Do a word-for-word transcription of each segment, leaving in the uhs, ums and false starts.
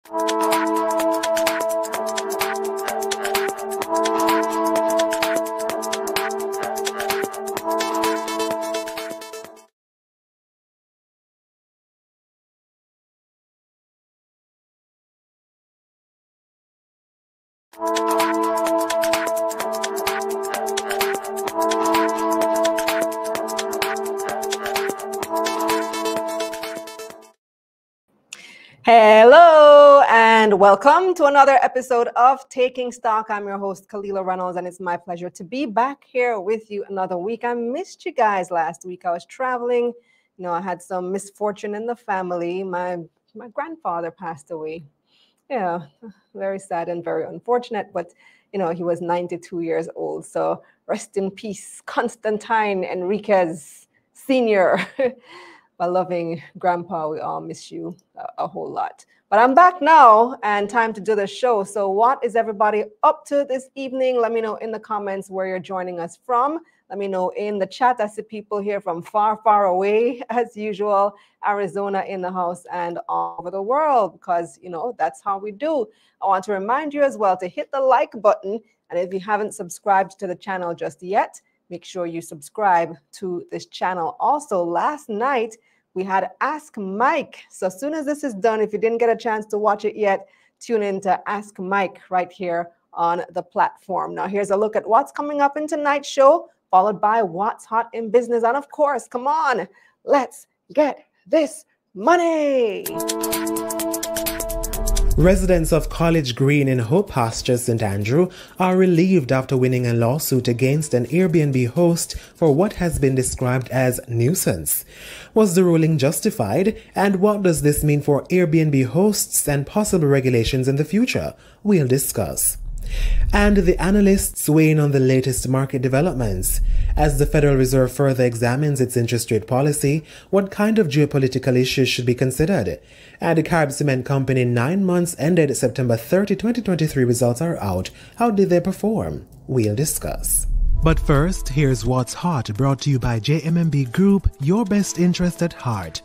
Hello and welcome to another episode of Taking Stock. I'm your host, Kalila Reynolds, and it's my pleasure to be back here with you another week. I missed you guys last week. I was traveling. You know, I had some misfortune in the family. My my grandfather passed away. Yeah, very sad and very unfortunate, but you know, he was ninety-two years old. So rest in peace, Constantine Enriquez Senior My loving grandpa, we all miss you a, a whole lot. But I'm back now and time to do the show. So what is everybody up to this evening? Let me know in the comments where you're joining us from. Let me know in the chat. I see people here from far, far away, as usual, Arizona in the house and all over the world, because, you know, that's how we do. I want to remind you as well to hit the like button. And if you haven't subscribed to the channel just yet, make sure you subscribe to this channel. Also, last night, we had Ask Mike. So as soon as this is done, if you didn't get a chance to watch it yet, tune in to Ask Mike right here on the platform. Now, here's a look at what's coming up in tonight's show, followed by what's hot in business. And of course, come on, let's get this money. Residents of College Green in Hope Pasture, Saint Andrew, are relieved after winning a lawsuit against an Airbnb host for what has been described as nuisance. Was the ruling justified? And what does this mean for Airbnb hosts and possible regulations in the future? We'll discuss. And the analysts weigh in on the latest market developments. As the Federal Reserve further examines its interest rate policy, what kind of geopolitical issues should be considered? And the Carib Cement Company nine months ended September thirtieth, twenty twenty-three results are out. How did they perform? We'll discuss. But first, here's what's hot, brought to you by J M M B Group, your best interest at heart.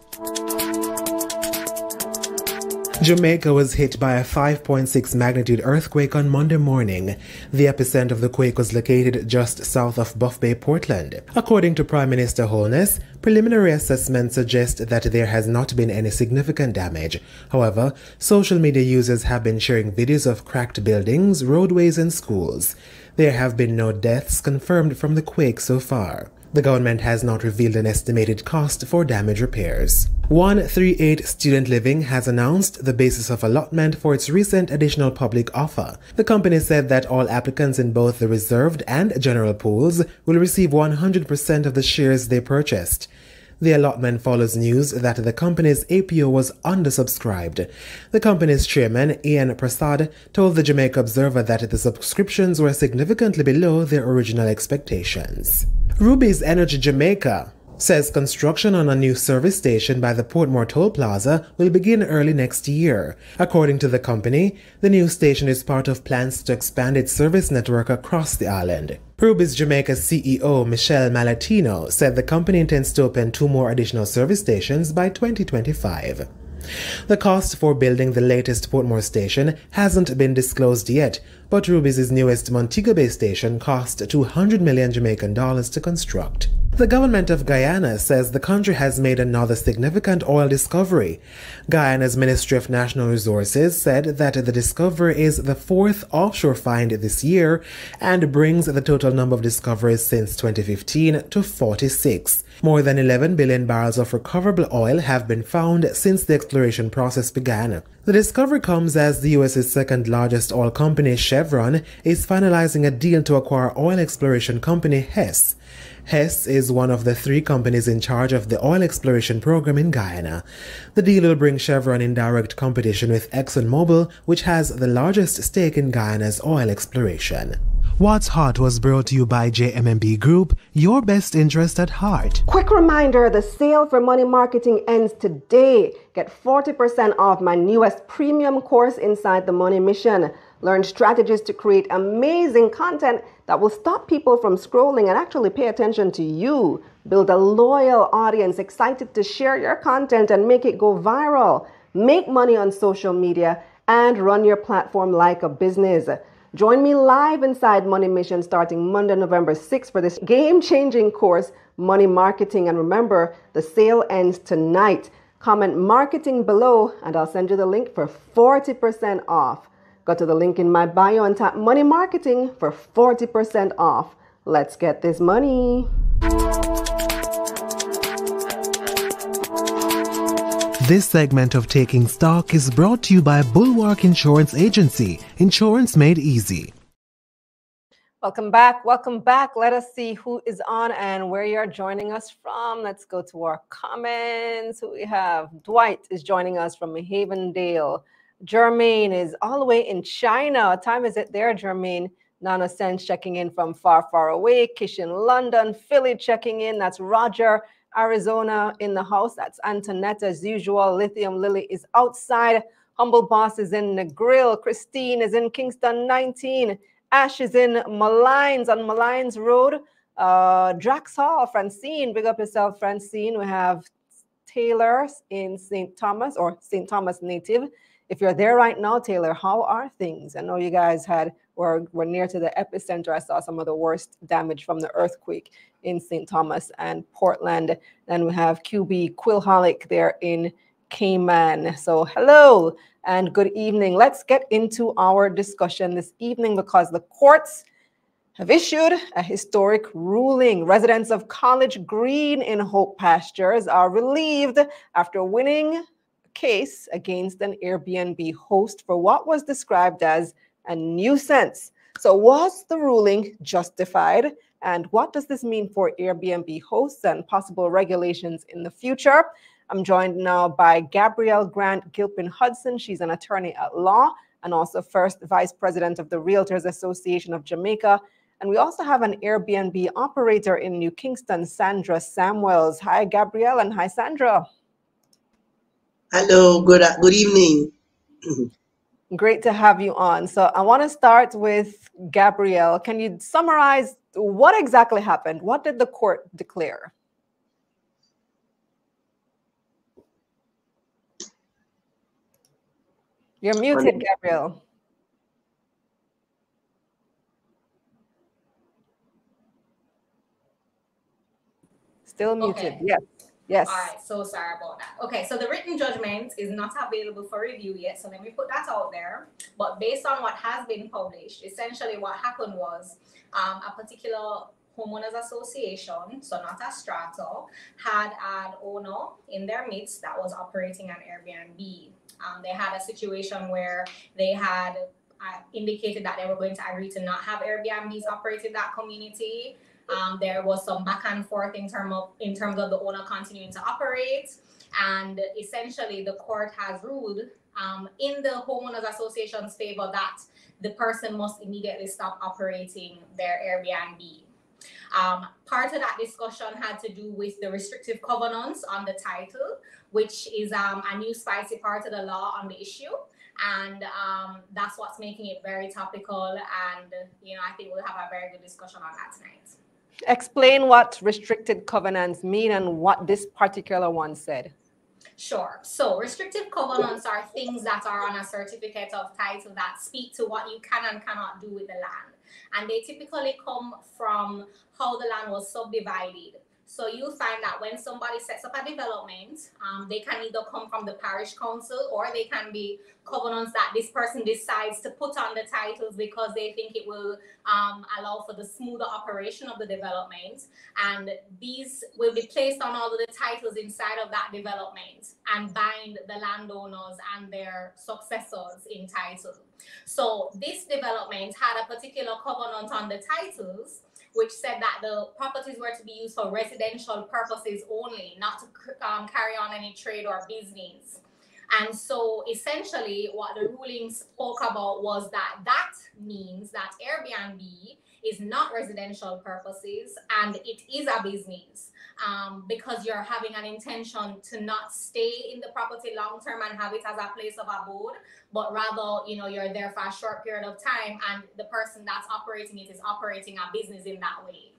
Jamaica was hit by a five point six magnitude earthquake on Monday morning. The epicenter of the quake was located just south of Buff Bay, Portland. According to Prime Minister Holness, preliminary assessments suggest that there has not been any significant damage. However, social media users have been sharing videos of cracked buildings, roadways, and schools. There have been no deaths confirmed from the quake so far. The government has not revealed an estimated cost for damage repairs. one thirty-eight Student Living has announced the basis of allotment for its recent additional public offer. The company said that all applicants in both the reserved and general pools will receive one hundred percent of the shares they purchased. The allotment follows news that the company's A P O was undersubscribed. The company's chairman, Ian Prasad, told the Jamaica Observer that the subscriptions were significantly below their original expectations. Ruby's Energy Jamaica says construction on a new service station by the Portmore Toll Plaza will begin early next year. According to the company, the new station is part of plans to expand its service network across the island. Ruby's Jamaica C E O Michelle Malatino said the company intends to open two more additional service stations by twenty twenty-five. The cost for building the latest Portmore station hasn't been disclosed yet, but Ruby's newest Montego Bay station cost two hundred million Jamaican dollars to construct. The government of Guyana says the country has made another significant oil discovery. Guyana's Ministry of National Resources said that the discovery is the fourth offshore find this year and brings the total number of discoveries since twenty fifteen to forty-six. More than eleven billion barrels of recoverable oil have been found since the exploration process began. The discovery comes as the U S's second largest oil company, Chevron, is finalizing a deal to acquire oil exploration company Hess. Hess is one of the three companies in charge of the oil exploration program in Guyana. The deal will bring Chevron in direct competition with ExxonMobil, which has the largest stake in Guyana's oil exploration. What's Hot was brought to you by J M M B Group, your best interest at heart. Quick reminder, the sale for money marketing ends today. Get forty percent off my newest premium course inside the Money Mission. Learn strategies to create amazing content that will stop people from scrolling and actually pay attention to you. Build a loyal audience excited to share your content and make it go viral. Make money on social media and run your platform like a business. Join me live inside Money Mission starting Monday, November sixth for this game-changing course, Money Marketing. And remember, the sale ends tonight. Comment marketing below and I'll send you the link for forty percent off. Go to the link in my bio and tap Money Marketing for forty percent off. Let's get this money. This segment of Taking Stock is brought to you by Bulwark Insurance Agency, insurance made easy. Welcome back. Welcome back. Let us see who is on and where you're joining us from. Let's go to our comments. Who we have? Dwight is joining us from Havendale. Jermaine is all the way in China. What time is it there, Jermaine? Nana Sense checking in from far, far away. Kish in London. Philly checking in. That's Roger. Arizona in the house. That's Antoinette as usual. Lithium Lily is outside. Humble Boss is in the grill. Christine is in Kingston nineteen. Ash is in Malines on Malines Road. Uh, Drax Hall. Francine, big up yourself, Francine. We have Taylor in Saint Thomas or Saint Thomas native. If you're there right now, Taylor, how are things? I know you guys had were, were near to the epicenter. I saw some of the worst damage from the earthquake in Saint Thomas and Portland. Then we have Q B Quillholic there in Cayman. So hello and good evening. Let's get into our discussion this evening because the courts have issued a historic ruling. Residents of College Green in Hope Pastures are relieved after winning case against an Airbnb host for what was described as a nuisance. So was the ruling justified? And what does this mean for Airbnb hosts and possible regulations in the future? I'm joined now by Gabrielle Grant Gilpin Hudson. She's an attorney at law and also first vice president of the Realtors Association of Jamaica. And we also have an Airbnb operator in New Kingston, Sandra Samuels. Hi, Gabrielle, and hi, Sandra. Hello, good, good evening. Great to have you on. So I want to start with Gabrielle. Can you summarize what exactly happened? What did the court declare? You're muted, Gabrielle. Still muted. Okay. Yes. Yes. All right. So sorry about that. Okay. So the written judgment is not available for review yet. So let me put that out there. But based on what has been published, essentially what happened was um, a particular homeowners association, so not a strata, had an owner in their midst that was operating an Airbnb. Um, they had a situation where they had uh, indicated that they were going to agree to not have Airbnbs operate in that community. Um, there was some back and forth in, term of, in terms of the owner continuing to operate. And essentially, the court has ruled um, in the homeowners association's favor that the person must immediately stop operating their Airbnb. Um, part of that discussion had to do with the restrictive covenants on the title, which is um, a new spicy part of the law on the issue. And um, that's what's making it very topical. And, you know, I think we'll have a very good discussion on that tonight. Explain what restricted covenants mean and what this particular one said. Sure. So restrictive covenants are things that are on a certificate of title that speak to what you can and cannot do with the land. And they typically come from how the land was subdivided. So you'll find that when somebody sets up a development, um, they can either come from the parish council or they can be covenants that this person decides to put on the titles because they think it will um, allow for the smoother operation of the development. And these will be placed on all of the titles inside of that development and bind the landowners and their successors in title. So this development had a particular covenant on the titles, which said that the properties were to be used for residential purposes only, not to um, carry on any trade or business. And so essentially what the ruling spoke about was that that means that Airbnb is not residential purposes and it is a business um, because you're having an intention to not stay in the property long term and have it as a place of abode, but rather, you know, you're there for a short period of time and the person that's operating it is operating a business in that way.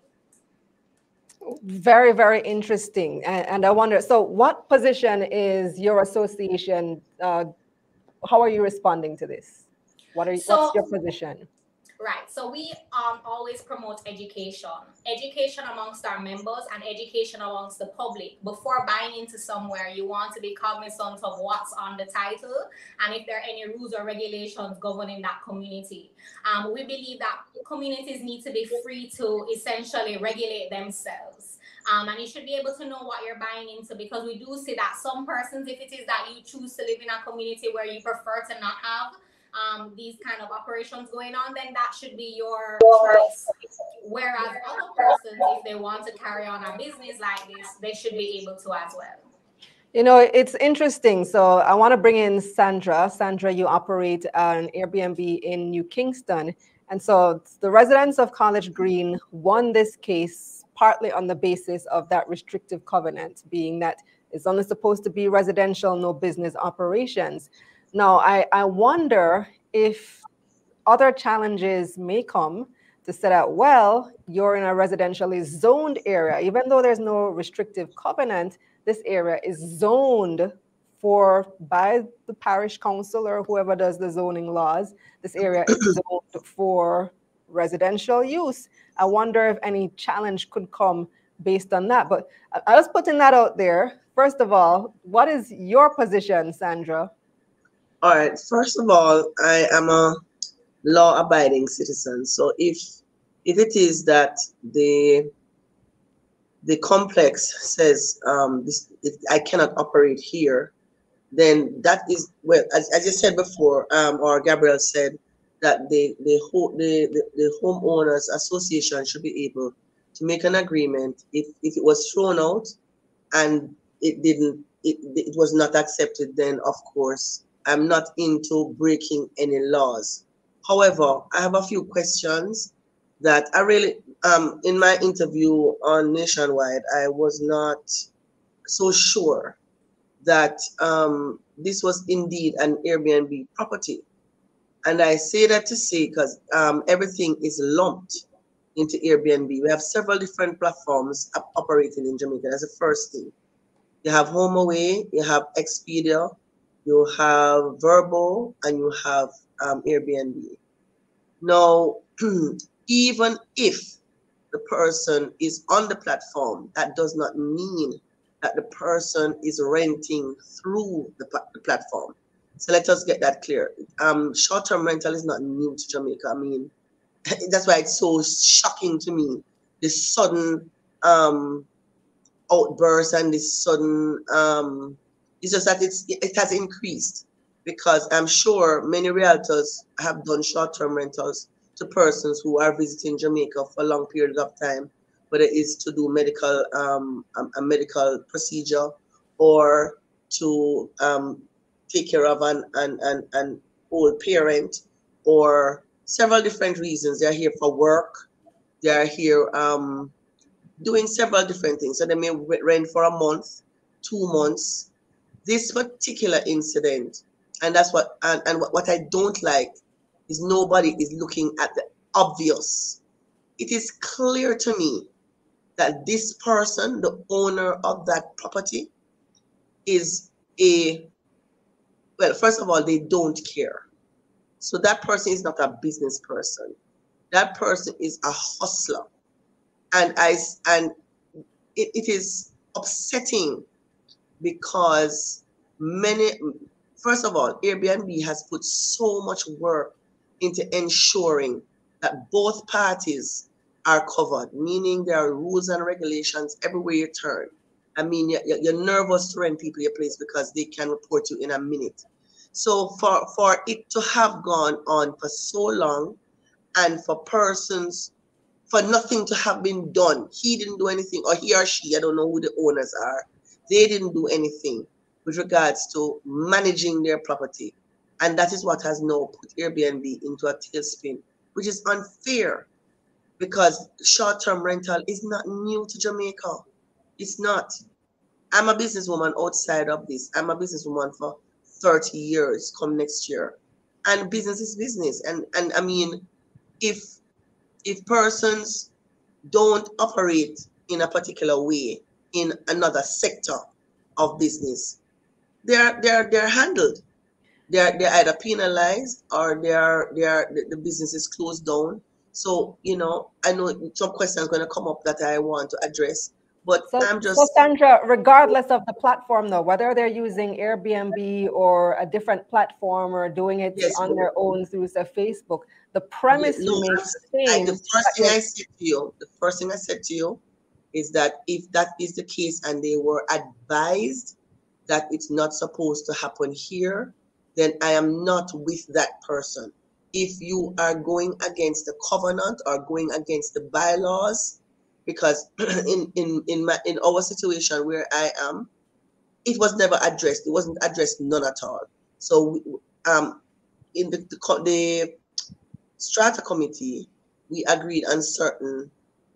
Very, very interesting. And, and I wonder, so what position is your association uh, how are you responding to this? What are So, what's your position? Right. So we um, always promote education, education amongst our members and education amongst the public. Before buying into somewhere, you want to be cognizant of what's on the title and if there are any rules or regulations governing that community. Um, we believe that communities need to be free to essentially regulate themselves. Um, and you should be able to know what you're buying into, because we do see that some persons, if it is that you choose to live in a community where you prefer to not have Um, these kind of operations going on, then that should be your choice. Whereas other persons, if they want to carry on a business like this, they should be able to as well. You know, it's interesting. So I want to bring in Sandra. Sandra, you operate an Airbnb in New Kingston. And so the residents of College Green won this case partly on the basis of that restrictive covenant, being that it's only supposed to be residential, no business operations. Now, I, I wonder if other challenges may come to say that, well, you're in a residentially zoned area. Even though there's no restrictive covenant, this area is zoned for by the parish council or whoever does the zoning laws. This area is zoned for residential use. I wonder if any challenge could come based on that. But I was putting that out there. First of all, what is your position, Sandra? All right. First of all, I am a law-abiding citizen. So if if it is that the the complex says um, this, it, I cannot operate here, then that is well, as, as you said before, um, or Gabriel said that the the, ho- the the the homeowners association should be able to make an agreement if if it was thrown out and it didn't it it was not accepted. Then of course, I'm not into breaking any laws. However, I have a few questions that I really, um, in my interview on Nationwide, I was not so sure that um, this was indeed an Airbnb property. And I say that to say because um, everything is lumped into Airbnb. We have several different platforms op- operating in Jamaica. That's the first thing. You have HomeAway, you have Expedia, you have Vrbo, and you have um, Airbnb. Now, even if the person is on the platform, that does not mean that the person is renting through the, pl- the platform. So let us get that clear. Um, short-term rental is not new to Jamaica. I mean, that's why it's so shocking to me, this sudden um, outburst and this sudden, um, it's just that it's, it has increased, because I'm sure many realtors have done short-term rentals to persons who are visiting Jamaica for a long period of time, whether it's to do medical um, a, a medical procedure or to um, take care of an, an, an, an old parent, or several different reasons. They're here for work. They are here um, doing several different things. So they may rent for a month, two months. This particular incident, and that's what, and, and what, what I don't like is nobody is looking at the obvious. It is clear to me that this person, the owner of that property, is a, well, first of all, they don't care. So that person is not a business person. That person is a hustler. And I and it, it is upsetting because many, first of all, Airbnb has put so much work into ensuring that both parties are covered, meaning there are rules and regulations everywhere you turn. I mean, you're, you're nervous to rent people your place because they can report you in a minute. So for, for it to have gone on for so long, and for persons, for nothing to have been done, he didn't do anything, or he or she, I don't know who the owners are, they didn't do anything with regards to managing their property. And that is what has now put Airbnb into a tailspin, which is unfair, because short-term rental is not new to Jamaica. It's not. I'm a businesswoman outside of this. I'm a businesswoman for thirty years come next year. And business is business. And, and I mean, if if persons don't operate in a particular way in another sector of business, they're they're they're handled. they're they're either penalized or they are they are the, the business is closed down. So, you know, I know some questions are going to come up that I want to address, but So, I'm so just Sandra, regardless of the platform, though, whether they're using Airbnb or a different platform or doing it yes, on their own through say, Facebook, the yeah, premise no. remains the I, the same. first That thing you're, I said to you, the first thing I said to you is that if that is the case and they were advised that it's not supposed to happen here, then I am not with that person. If you are going against the covenant or going against the bylaws, because in in in my in our situation where I am, it was never addressed. It wasn't addressed none at all. So um, in the the, co- the strata committee, we agreed on certain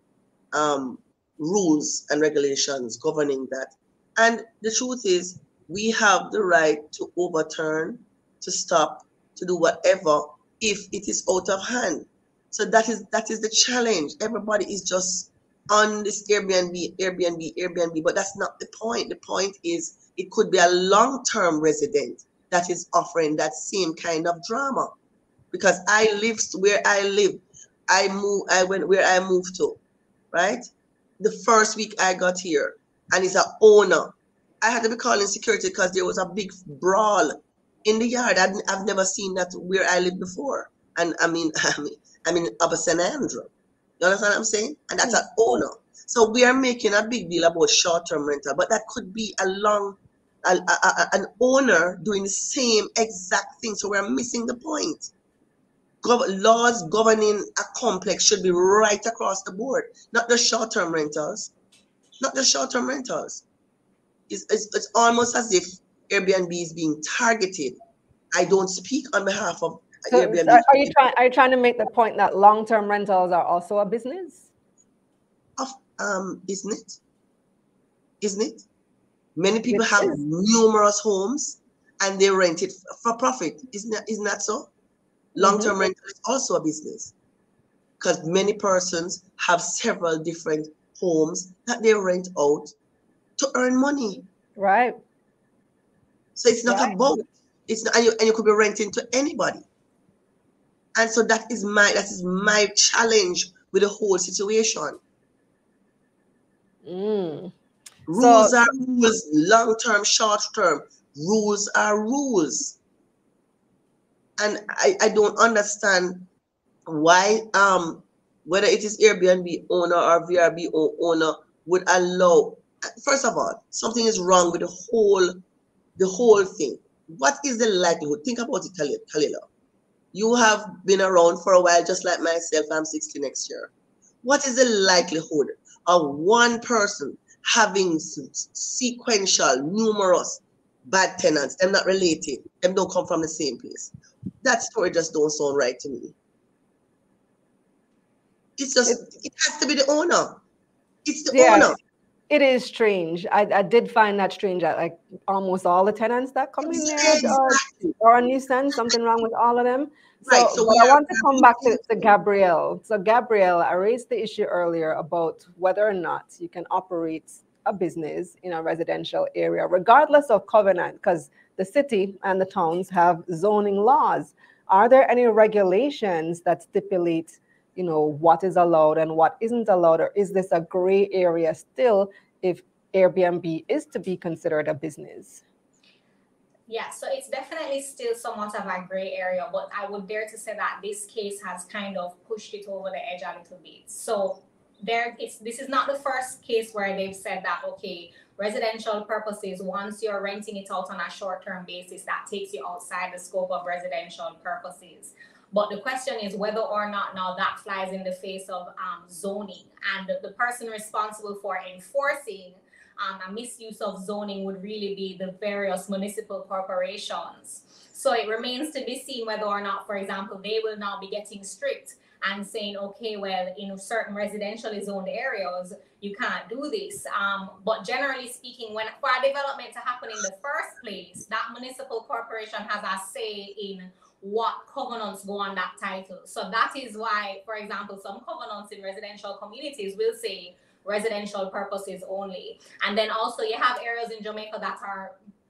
um, rules and regulations governing that. And the truth is, we have the right to overturn, to stop, to do whatever if it is out of hand. So that is that is the challenge. Everybody is just on this Airbnb, Airbnb, Airbnb, but that's not the point. The point is it could be a long-term resident that is offering that same kind of drama. Because I live where I live, I move, I went where I moved to, right? The first week I got here, and it's an owner. I had to be calling security because there was a big brawl in the yard. I'd, I've never seen that where I lived before. And I mean, I mean, I mean, Upper Saint Andrew. You understand what I'm saying? And that's an owner. So we are making a big deal about short-term rental, but that could be a long, a, a, a, an owner doing the same exact thing. So we're missing the point. Gov- laws governing a complex should be right across the board, not the short-term rentals, not the short-term rentals. It's, it's, it's almost as if Airbnb is being targeted. I don't speak on behalf of so, so Airbnb. are you trying? Are you trying to make the point that long-term rentals are also a business? Of, um, isn't it? Isn't it? Many people It have is. numerous homes and they rent it for profit. Isn't that, isn't that so? Long-term Mm-hmm. rental is also a business because many persons have several different homes that they rent out to earn money. Right. So it's not Right. about it's not, and you, and you could be renting to anybody. And so that is my that is my challenge with the whole situation. Mm. Rules So, are rules, long term, short term. Rules are rules. And I, I don't understand why um whether it is Airbnb owner or V R B owner would allow. First of all, something is wrong with the whole the whole thing. What is the likelihood? Think about it, Kalila. You have been around for a while, just like myself. I'm sixty next year. What is the likelihood of one person having sequential, numerous bad tenants? Them not related. Them don't come from the same place. That story just don't sound right to me. It's just, it, it has to be the owner. It's the yeah, owner. it is strange. I, I did find that strange that like almost all the tenants that come in there are, Exactly. are a nuisance, something wrong with all of them. Right. So, So but we I are, want to come back to, to Gabrielle. So, Gabrielle, I raised the issue earlier about whether or not you can operate a business in a residential area, regardless of covenant, because the city and the towns have zoning laws. Are there any regulations that stipulate, you know, what is allowed and what isn't allowed, or is this a gray area still if Airbnb is to be considered a business? Yeah, so it's definitely still somewhat of a gray area, but I would dare to say that this case has kind of pushed it over the edge a little bit. So there, it's this is not the first case where they've said that, okay, residential purposes, once you're renting it out on a short-term basis, that takes you outside the scope of residential purposes. But the question is whether or not now that flies in the face of um, zoning, and the, the person responsible for enforcing Um, a misuse of zoning would really be the various municipal corporations. So it remains to be seen whether or not, for example, they will now be getting strict and saying, okay, well, in certain residentially zoned areas, you can't do this. Um, but generally speaking, when for a development to happen in the first place, that municipal corporation has a say in what covenants go on that title. So that is why, for example, some covenants in residential communities will say residential purposes only. And then also you have areas in Jamaica that are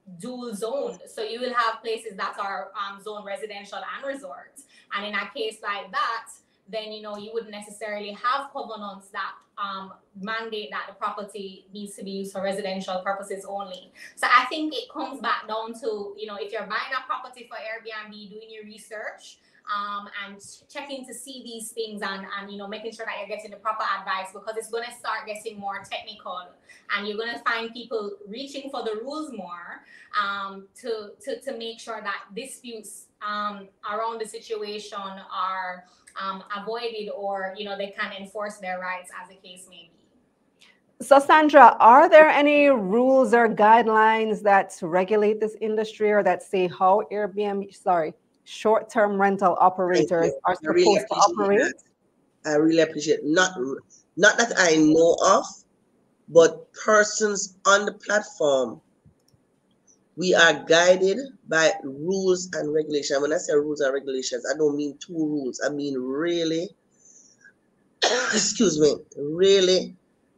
dual zoned. So you will have places that are um, zoned residential and resorts. And in a case like that, then, you know, you wouldn't necessarily have covenants that um, mandate that the property needs to be used for residential purposes only. So I think it comes back down to, you know, if you're buying a property for Airbnb, doing your research, Um, and checking to see these things and, and, you know, making sure that you're getting the proper advice, because it's going to start getting more technical and you're going to find people reaching for the rules more um, to, to, to make sure that disputes um, around the situation are um, avoided, or, you know, they can enforce their rights as the case may be. So Sandra, are there any rules or guidelines that regulate this industry, or that say how Airbnb, sorry, short-term rental operators are supposed really to operate? That. I really appreciate it. Not, not that I know of, but persons on the platform, we are guided by rules and regulations. When I say rules and regulations, I don't mean two rules. I mean really, excuse me, really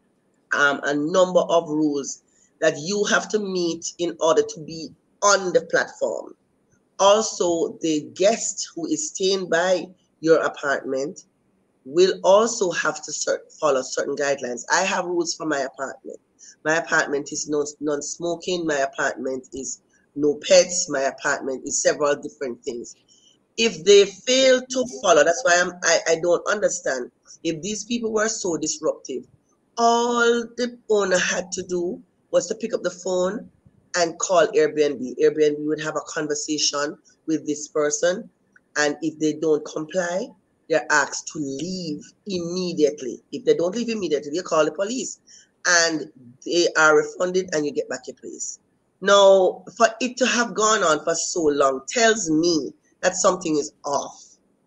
um, a number of rules that you have to meet in order to be on the platform. Also, the guest who is staying by your apartment will also have to cert follow certain guidelines. I have rules for my apartment. My apartment is non-smoking. My apartment is no pets. My apartment is several different things. If they fail to follow, that's why I'm, I, I don't understand. If these people were so disruptive, all the owner had to do was to pick up the phone and call Airbnb. Airbnb would have a conversation with this person, and if they don't comply, they're asked to leave immediately. If they don't leave immediately, you call the police, and they are refunded, and you get back your place. Now, for it to have gone on for so long tells me that something is off.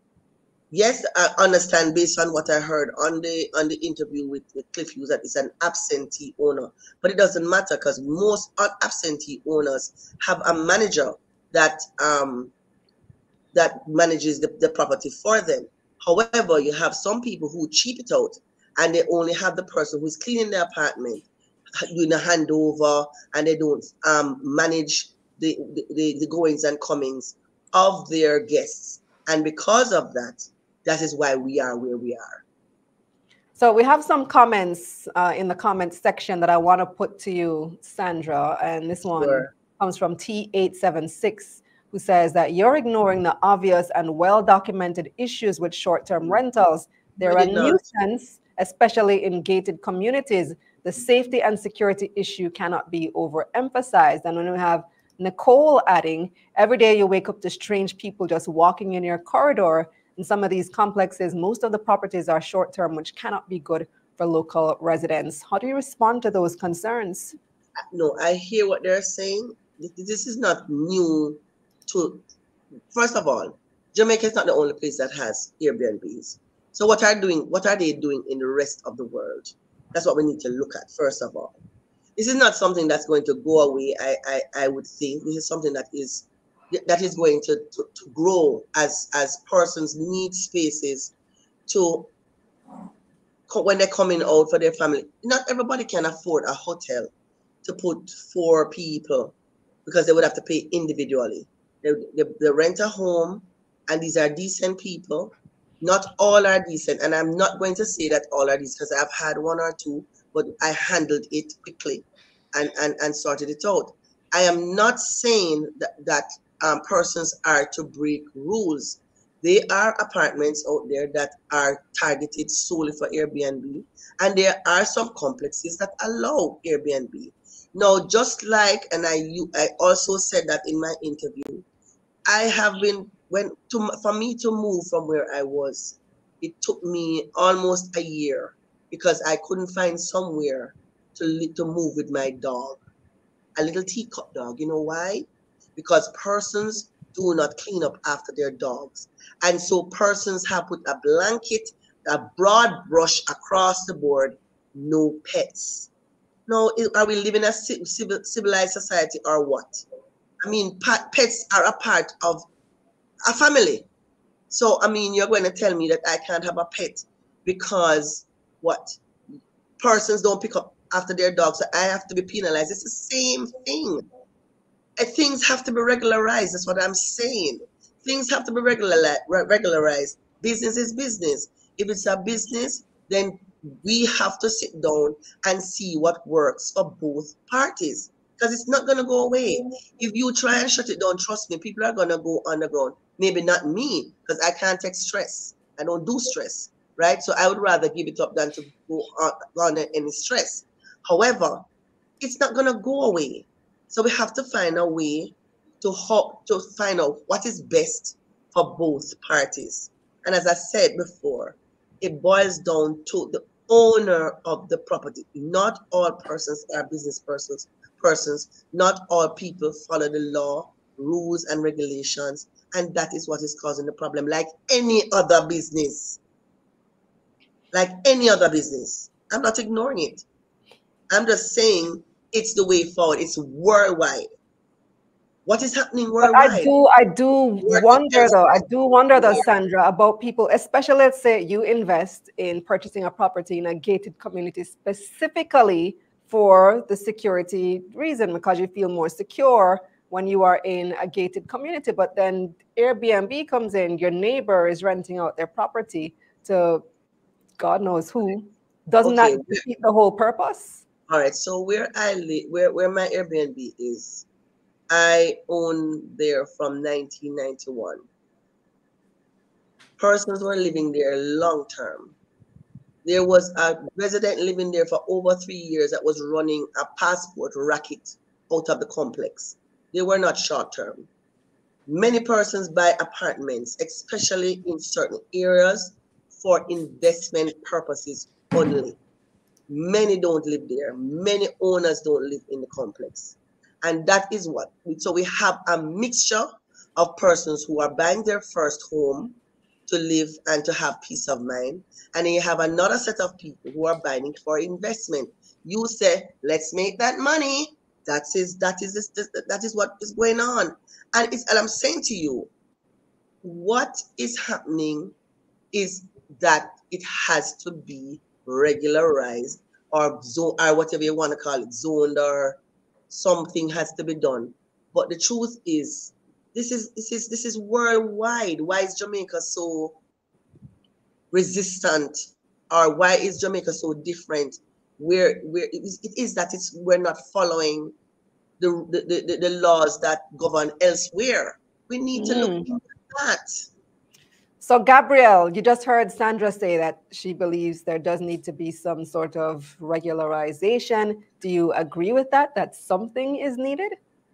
Yes, I understand based on what I heard on the on the interview with, with Cliff Hughes that it's an absentee owner, but it doesn't matter because most absentee owners have a manager that um that manages the, the property for them. However, you have some people who cheap it out and they only have the person who's cleaning the apartment doing a handover, and they don't um manage the the, the goings and comings of their guests, and because of that, that is why we are where we are. So we have some comments uh, in the comments section that I want to put to you, Sandra. And this one sure. comes from T eight seven six, who says that you're ignoring the obvious and well-documented issues with short-term rentals. They're a nuisance, especially in gated communities. The safety and security issue cannot be overemphasized. And when we have Nicole adding, every day you wake up to strange people just walking in your corridor. In some of these complexes, most of the properties are short-term, which cannot be good for local residents. How do you respond to those concerns? No, I hear what they're saying. This is not new to, first of all, Jamaica is not the only place that has Airbnbs. So what are doing? What are they doing in the rest of the world? That's what we need to look at, first of all. This is not something that's going to go away, I, I, I would think. This is something that is that is going to, to, to grow as, as persons need spaces to, when they're coming out for their family. Not everybody can afford a hotel to put four people because they would have to pay individually. They, they, they rent a home, and these are decent people. Not all are decent, and I'm not going to say that all are decent because I've had one or two, but I handled it quickly and, and, and sorted it out. I am not saying that, that um, persons are to break rules. There are apartments out there that are targeted solely for Airbnb, and there are some complexes that allow Airbnb. Now, just like, and I, you, I also said that in my interview, I have been, when to, for me to move from where I was, it took me almost a year because I couldn't find somewhere to, to move with my dog, a little teacup dog. You know why? Because persons do not clean up after their dogs. And so persons have put a blanket, a broad brush across the board, no pets. Now, are we living in a civil, civilized society or what? I mean, pets are a part of a family. So, I mean, you're going to tell me that I can't have a pet because what? Persons don't pick up after their dogs, so I have to be penalized. It's the same thing. uh, things have to be regularized. That's what I'm saying. Things have to be regular, regularized. Business is business. If it's a business, then we have to sit down and see what works for both parties, because it's not going to go away. If you try and shut it down, trust me, people are going to go underground. Maybe not me, because I can't take stress. I don't do stress, right? So I would rather give it up than to go on, on any stress. However, it's not going to go away. So we have to find a way to hope to find out what is best for both parties. And as I said before, it boils down to the owner of the property. Not all persons are business persons. Persons, not all people follow the law, rules, and regulations, and that is what is causing the problem. Like any other business, like any other business, I'm not ignoring it. I'm just saying it's the way forward. It's worldwide. What is happening worldwide? But I do, I do wonder though, I do wonder though, Sandra, about people, especially let's say you invest in purchasing a property in a gated community specifically for the security reason, because you feel more secure when you are in a gated community. But then Airbnb comes in, your neighbor is renting out their property to God knows who. Doesn't okay. that defeat the whole purpose? All right. So where I live, where, where my Airbnb is, I own there from nineteen ninety-one. Persons were living there long term. There was a resident living there for over three years that was running a passport racket out of the complex. They were not short term. Many persons buy apartments, especially in certain areas, for investment purposes only. Many don't live there. Many owners don't live in the complex. And that is what, so we have a mixture of persons who are buying their first home to live and to have peace of mind. And then you have another set of people who are buying for investment. You say, let's make that money. That is, that is, that is what is going on. And, it's, and I'm saying to you, what is happening is that it has to be regularized or zone, or whatever you want to call it, zoned, or something has to be done. But the truth is, this is this is this is worldwide. Why is Jamaica so resistant, or why is Jamaica so different? Where where it is, it is that it's we're not following the the, the, the laws that govern elsewhere. We need to mm. look into that. So Gabrielle, you just heard Sandra say that she believes there does need to be some sort of regularization. Do you agree with that, that something is needed?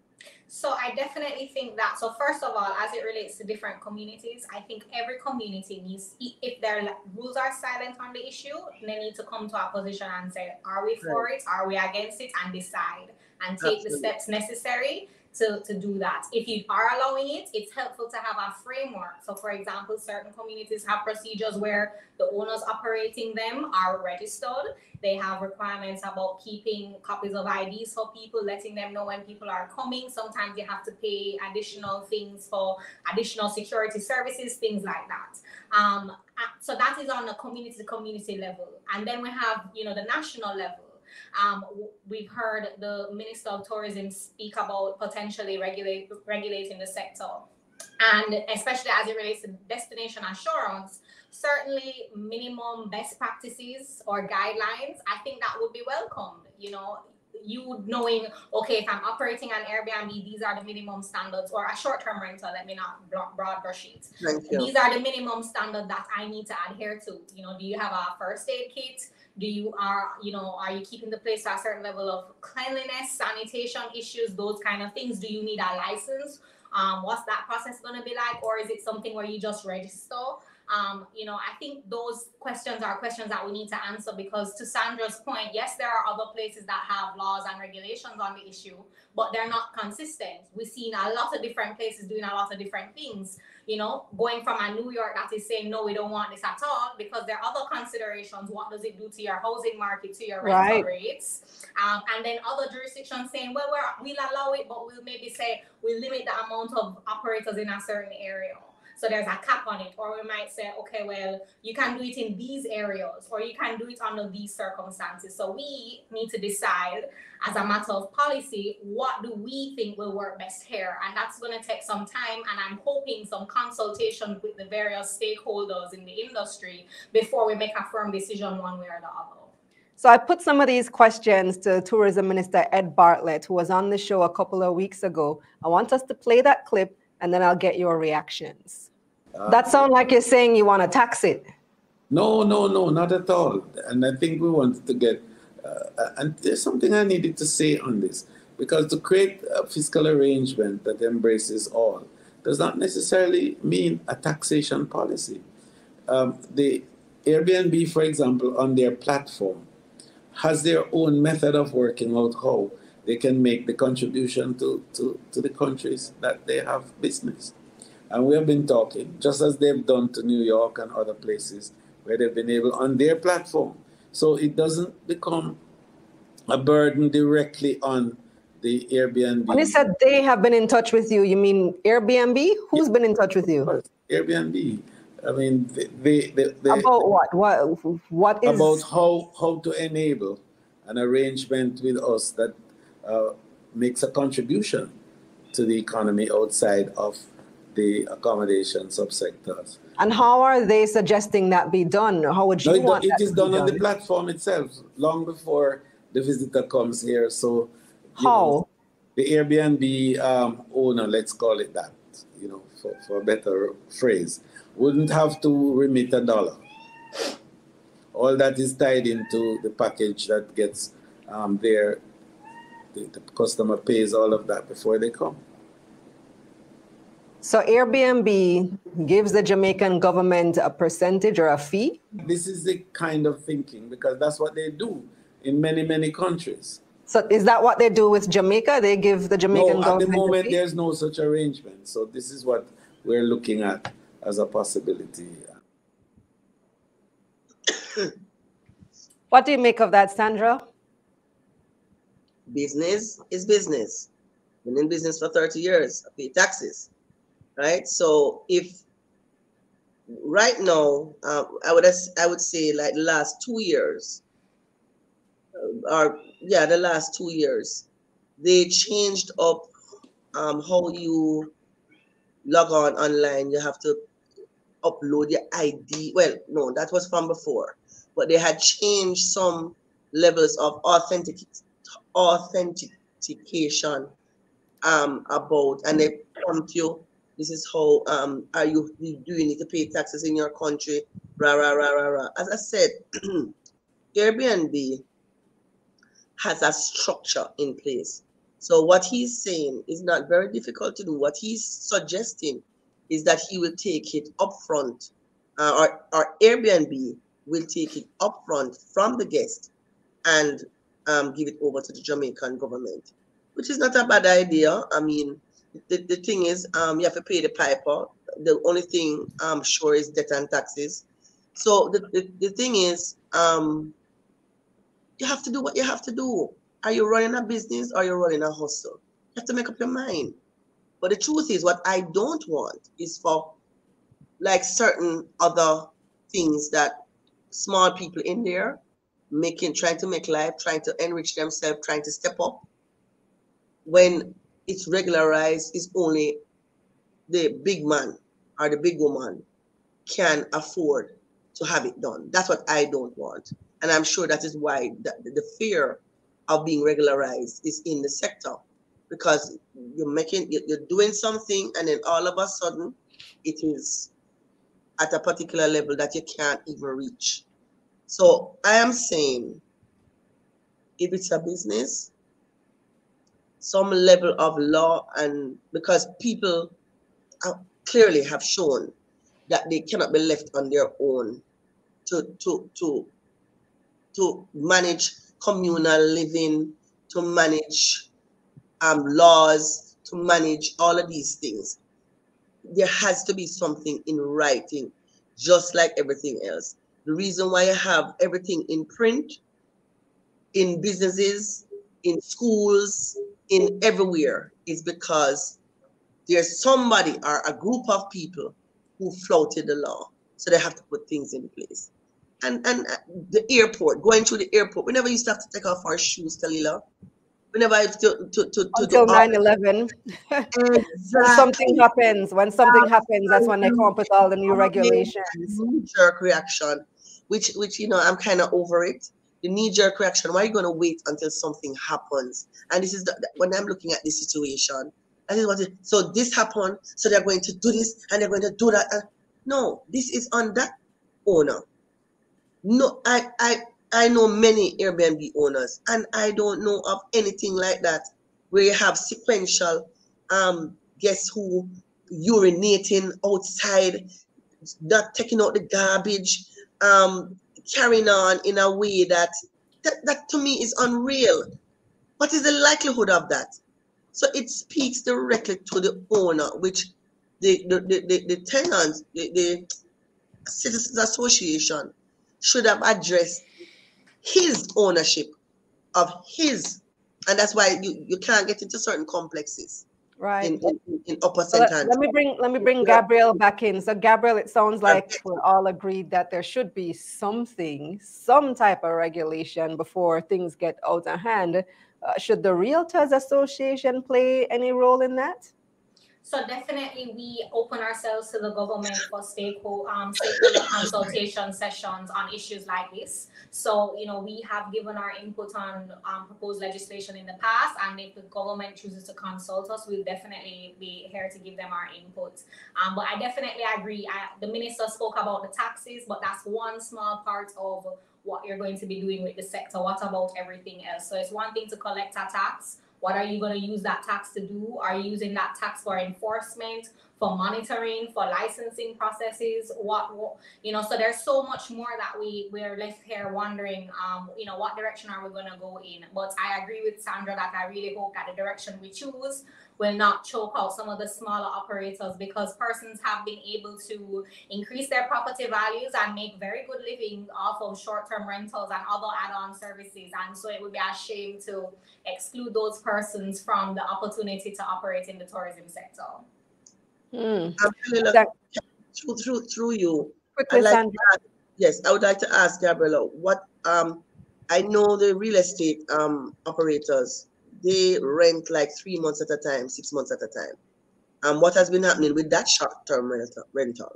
So I definitely think that. So first of all, as it relates to different communities, I think every community needs, if their rules are silent on the issue, they need to come to a position and say, are we for right. it? Are we against it? And decide and take Absolutely. the steps necessary to, to do that. If you are allowing it, it's helpful to have a framework. So for example, certain communities have procedures where the owners operating them are registered. They have requirements about keeping copies of I Ds for people, letting them know when people are coming. Sometimes you have to pay additional things for additional security services, things like that. Um, so that is on a community to community level. And then we have, you know, the national level. Um, we've heard the Minister of Tourism speak about potentially regulate, regulating the sector. And especially as it relates to destination assurance, certainly minimum best practices or guidelines, I think that would be welcomed. You know, you knowing, okay, if I'm operating an Airbnb, these are the minimum standards, or a short-term rental, let me not broad brush it. These are the minimum standards that I need to adhere to. You know, do you have a first aid kit? Do you are, you know, are you keeping the place to a certain level of cleanliness, sanitation issues, those kind of things? Do you need a license? Um, what's that process going to be like? Or is it something where you just register? Um, you know, I think those questions are questions that we need to answer, because to Sandra's point, yes, there are other places that have laws and regulations on the issue, but they're not consistent. We've seen a lot of different places doing a lot of different things, you know, going from a New York that is saying, no, we don't want this at all, because there are other considerations. What does it do to your housing market, to your rental right. rates? Um, and then other jurisdictions saying, well, we're, we'll allow it, but we'll maybe say we'll limit the amount of operators in a certain area. So there's a cap on it. Or we might say, okay, well, you can do it in these areas, or you can do it under these circumstances. So we need to decide as a matter of policy, what do we think will work best here? And that's going to take some time. And I'm hoping some consultation with the various stakeholders in the industry before we make a firm decision one way or the other. So I put some of these questions to Tourism Minister Ed Bartlett, who was on the show a couple of weeks ago. I want us to play that clip, and then I'll get your reactions. Uh, that sounds like you're saying you want to tax it. No, no, no, not at all. And I think we wanted to get, uh, and there's something I needed to say on this, because to create a fiscal arrangement that embraces all does not necessarily mean a taxation policy. Um, the Airbnb, for example, on their platform, has their own method of working out how they can make the contribution to, to, to the countries that they have business. And we have been talking, just as they've done to New York and other places where they've been able on their platform. So it doesn't become a burden directly on the Airbnb. When you said they have been in touch with you, you mean Airbnb? Who's yeah. been in touch with you? Airbnb. I mean, they, they, they, they, about what? What? What is about how how to enable an arrangement with us that uh, makes a contribution to the economy outside of the accommodation subsectors. And how are they suggesting that be done? How would you no, it, want it that is to done be on done? the platform itself, long before the visitor comes here. So how know, the Airbnb um, owner, let's call it that, you know, for, for a better phrase, wouldn't have to remit a dollar. All that is tied into the package that gets um, there. The, the customer pays all of that before they come. So Airbnb gives the Jamaican government a percentage or a fee? This is the kind of thinking, because that's what they do in many, many countries. So is that what they do with Jamaica? They give the Jamaican no, government at the moment, a fee? There's no such arrangement. So this is what we're looking at as a possibility. What do you make of that, Sandra? Business is business. Been in business for thirty years. I pay taxes, right? So if right now, uh, I would I would say like the last two years, uh, or yeah, the last two years, they changed up um, how you log on online. You have to upload your I D. Well, no, that was from before, but they had changed some levels of authentic authentication um, about, and they prompt you. This is how um, are you? Do you need to pay taxes in your country? Rah rah rah rah rah. As I said, Airbnb has a structure in place. So what he's saying is not very difficult to do. What he's suggesting is that he will take it upfront, uh, or, or Airbnb will take it upfront from the guest and um, give it over to the Jamaican government, which is not a bad idea. I mean, the, the thing is, um, you have to pay the piper. The only thing I'm sure is debt and taxes. So the, the, the thing is, um, you have to do what you have to do. Are you running a business or are you running a hustle? You have to make up your mind. But the truth is, what I don't want is for like certain other things that small people in there making, trying to make life, trying to enrich themselves, trying to step up. When it's regularized, it's only the big man or the big woman can afford to have it done. That's what I don't want. And I'm sure that is why the, the fear of being regularized is in the sector, because you're making, you're doing something and then all of a sudden it is at a particular level that you can't even reach. So I am saying, if it's a business, some level of law, and because people clearly have shown that they cannot be left on their own to, to, to, to manage communal living, to manage um, laws, to manage all of these things. There has to be something in writing, just like everything else. The reason why I have everything in print, in businesses, in schools, in everywhere, is because there's somebody or a group of people who flouted the law. So they have to put things in place. And and the airport, going through the airport, we never used to have to take off our shoes, Talila. We never have to, to, to, to until do nine eleven. exactly. When something happens, when something happens, that's when they come up with all the new regulations. Knee-jerk reaction, which, which you know, I'm kind of over it. The knee-jerk reaction, why are you going to wait until something happens? And this is the, when I'm looking at this situation. That is what it, so this happened, so they're going to do this, and they're going to do that. And, no, this is on that owner. No, I, I, I know many Airbnb owners, and I don't know of anything like that where you have sequential um, guests who urinating outside, not taking out the garbage, um, carrying on in a way that, that that to me is unreal. What is the likelihood of that? So it speaks directly to the owner, which the the, the, the, the tenants, the, the Citizens Association should have addressed his ownership of his, and that's why you, you can't get into certain complexes. Right. In, in, in upper So Saint let, let me bring let me bring Gabrielle back in. So Gabrielle, it sounds like we're all agreed that there should be something, some type of regulation before things get out of hand. Uh, should the Realtors Association play any role in that? So definitely we open ourselves to the government for stakeholder, um, stakeholder consultation sessions on issues like this. So, you know, we have given our input on um, proposed legislation in the past, and if the government chooses to consult us, we'll definitely be here to give them our input. Um, but I definitely agree. I, the minister spoke about the taxes, but that's one small part of what you're going to be doing with the sector. What about everything else? So it's one thing to collect a tax. What are you going to use that tax to do? Are you using that tax for enforcement, for monitoring, for licensing processes? What, what you know, so there's so much more that we, we're left here wondering, um, you know, what direction are we going to go in? But I agree with Sandra that I really hope that the direction we choose will not choke out some of the smaller operators, because persons have been able to increase their property values and make very good living off of short-term rentals and other add-on services. And so it would be a shame to exclude those persons from the opportunity to operate in the tourism sector. Mm. Like, through, through, through you, Quickly, like Sandra. ask, yes, I would like to ask Gabriella, what um, I know the real estate um operators, they rent like three months at a time, six months at a time. And um, what has been happening with that short-term rental? rental?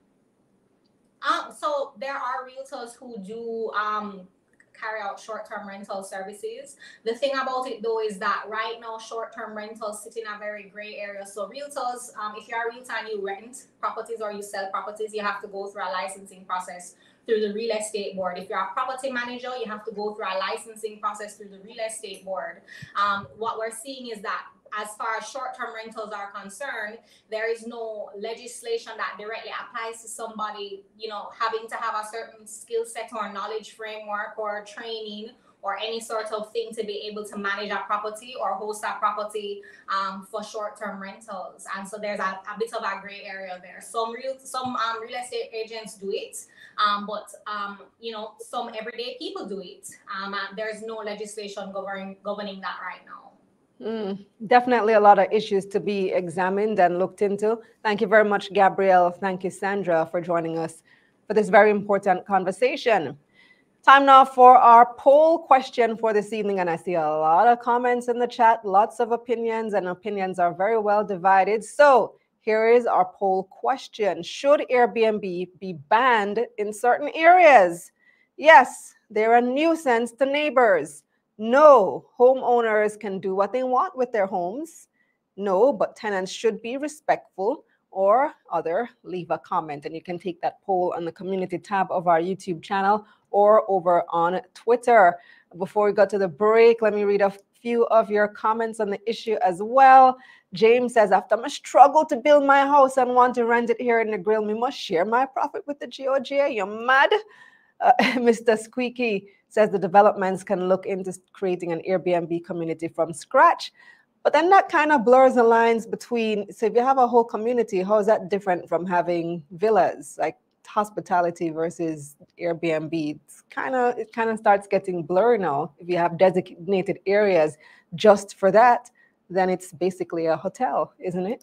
Um, so there are realtors who do um, carry out short-term rental services. The thing about it though is that right now short-term rentals sit in a very gray area. So realtors, um, if you're a realtor and you rent properties or you sell properties, you have to go through a licensing process through the real estate board. If you're a property manager, you have to go through a licensing process through the real estate board. Um, what we're seeing is that as far as short-term rentals are concerned, there is no legislation that directly applies to somebody, you know, having to have a certain skill set or knowledge framework or training or any sort of thing to be able to manage a property or host a property um, for short-term rentals. And so there's a, a bit of a gray area there. Some real some um, real estate agents do it, um, but um, you know, some everyday people do it. Um, and there's no legislation governing governing that right now. Mm, definitely a lot of issues to be examined and looked into. Thank you very much, Gabrielle. Thank you, Sandra, for joining us for this very important conversation. Time now for our poll question for this evening. And I see a lot of comments in the chat, lots of opinions, and opinions are very well divided. So here is our poll question. Should Airbnb be banned in certain areas? Yes, they're a nuisance to neighbors. No, homeowners can do what they want with their homes. No, but tenants should be respectful. Or other, leave a comment. And you can take that poll on the community tab of our YouTube channel or over on Twitter. Before we go to the break, let me read a few of your comments on the issue as well. James says, after I struggle to build my house and want to rent it here in the grill, me must share my profit with the G O J. You're mad? Uh, Mister Squeaky says the developments can look into creating an Airbnb community from scratch. But then that kind of blurs the lines between, so if you have a whole community, how is that different from having villas, like hospitality versus Airbnb? It's kind of, it kind of starts getting blurry now. If you have designated areas just for that, then it's basically a hotel, isn't it?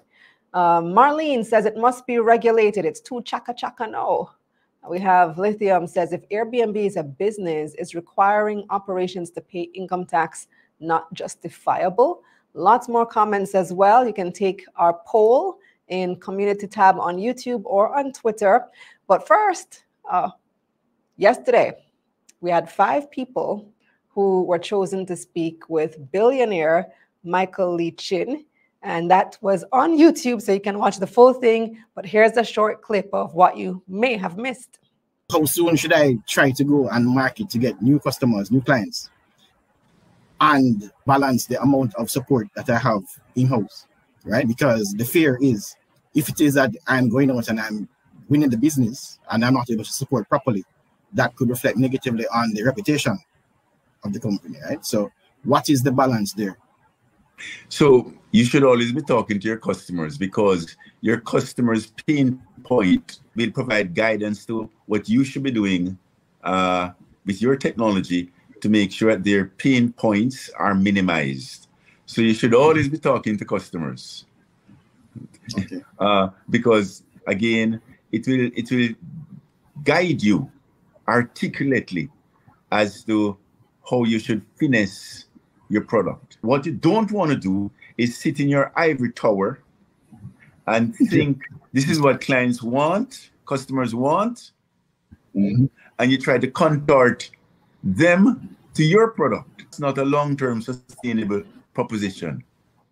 Uh, Marlene says it must be regulated. It's too chaka chaka no. We have Lithium says if Airbnb is a business, is requiring operations to pay income tax not justifiable? Lots more comments as well. You can take our poll in community tab on YouTube or on Twitter. But first, uh, yesterday, we had five people who were chosen to speak with billionaire Michael Lee Chin. And that was on YouTube, so you can watch the full thing. But here's a short clip of what you may have missed. How soon should I try to go and market to get new customers, new clients, and balance the amount of support that I have in-house, right? Because the fear is, if it is that I'm going out and I'm winning the business and I'm not able to support properly, that could reflect negatively on the reputation of the company, right? So what is the balance there? So you should always be talking to your customers, because your customers' pain point will provide guidance to what you should be doing uh, with your technology to make sure that their pain points are minimized. So you should always be talking to customers. Okay. uh, because again, it will it will guide you articulately as to how you should finesse your product. What you don't want to do is sit in your ivory tower and think this is what clients want, customers want, mm-hmm. and you try to contort them to your product. It's not a long-term sustainable proposition.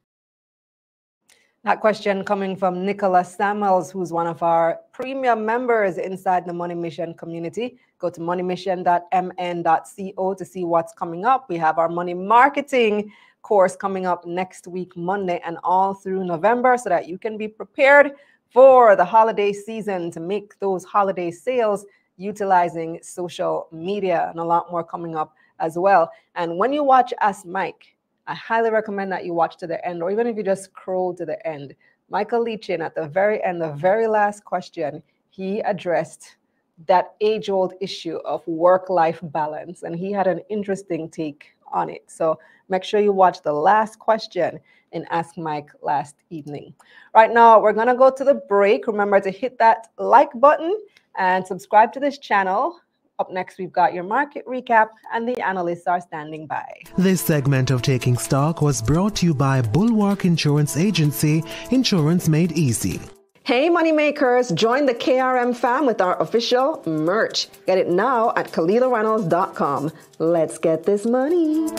That question coming from Nicholas Samuels, who's one of our premium members inside the Money Mission community. Go to money mission dot m n dot co to see what's coming up. We have our money marketing course coming up next week, Monday, and all through November, so that you can be prepared for the holiday season to make those holiday sales utilizing social media, and a lot more coming up as well. And when you watch Ask Mike, I highly recommend that you watch to the end, or even if you just scroll to the end. Michael Lee Chin, at the very end, the very last question, he addressed that age-old issue of work-life balance, and he had an interesting take on it. So make sure you watch the last question in Ask Mike last evening. Right now, we're gonna go to the break. Remember to hit that like button and subscribe to this channel. Up next, we've got your market recap, and the analysts are standing by. This segment of Taking Stock was brought to you by Bulwark Insurance Agency, Insurance Made Easy. Hey moneymakers, join the K R M fam with our official merch. Get it now at Kalila Reynolds dot com. Let's get this money.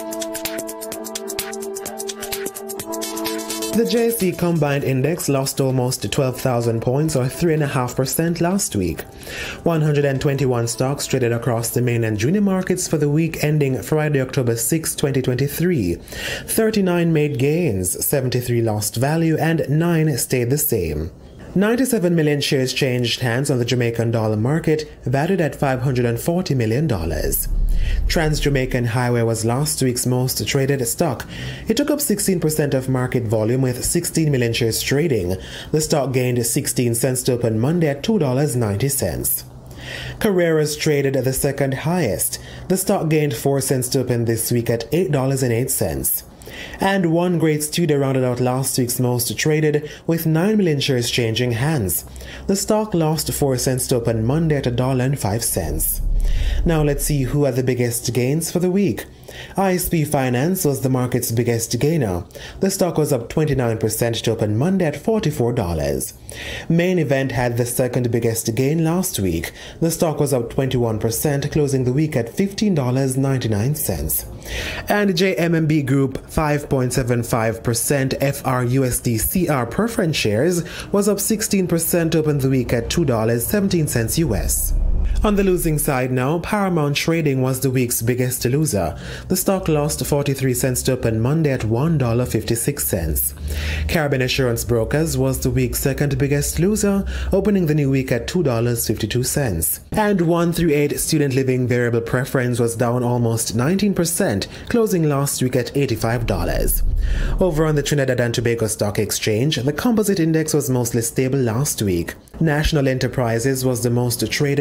The J S E Combined Index lost almost twelve thousand points, or three point five percent last week. one hundred twenty-one stocks traded across the main and junior markets for the week ending Friday, October sixth, twenty twenty-three. thirty-nine made gains, seventy-three lost value, and nine stayed the same. ninety-seven million shares changed hands on the Jamaican dollar market, valued at five hundred forty million dollars. Trans-Jamaican Highway was last week's most traded stock. It took up sixteen percent of market volume with sixteen million shares trading. The stock gained sixteen cents to open Monday at two dollars and ninety cents. Carreras traded at the second highest. The stock gained four cents to open this week at eight dollars and eight cents. And One Great Studio rounded out last week's most traded with nine million shares changing hands. The stock lost four cents to open Monday at one dollar and five cents. Now let's see who had the biggest gains for the week. I S P Finance was the market's biggest gainer. The stock was up twenty-nine percent to open Monday at forty-four dollars. Main Event had the second biggest gain last week. The stock was up twenty-one percent, closing the week at fifteen dollars and ninety-nine cents. And J M M B Group, five point seven five percent F R U S D C R preference shares, was up sixteen percent, opened the week at two dollars and seventeen cents U S. On the losing side now, Paramount Trading was the week's biggest loser. The stock lost forty-three cents to open Monday at one dollar and fifty-six cents. Caribbean Assurance Brokers was the week's second biggest loser, opening the new week at two dollars and fifty-two cents. And one through eight Student Living Variable Preference was down almost nineteen percent, closing last week at eighty-five dollars. Over on the Trinidad and Tobago Stock Exchange, the composite index was mostly stable last week. National Enterprises was the most traded stock.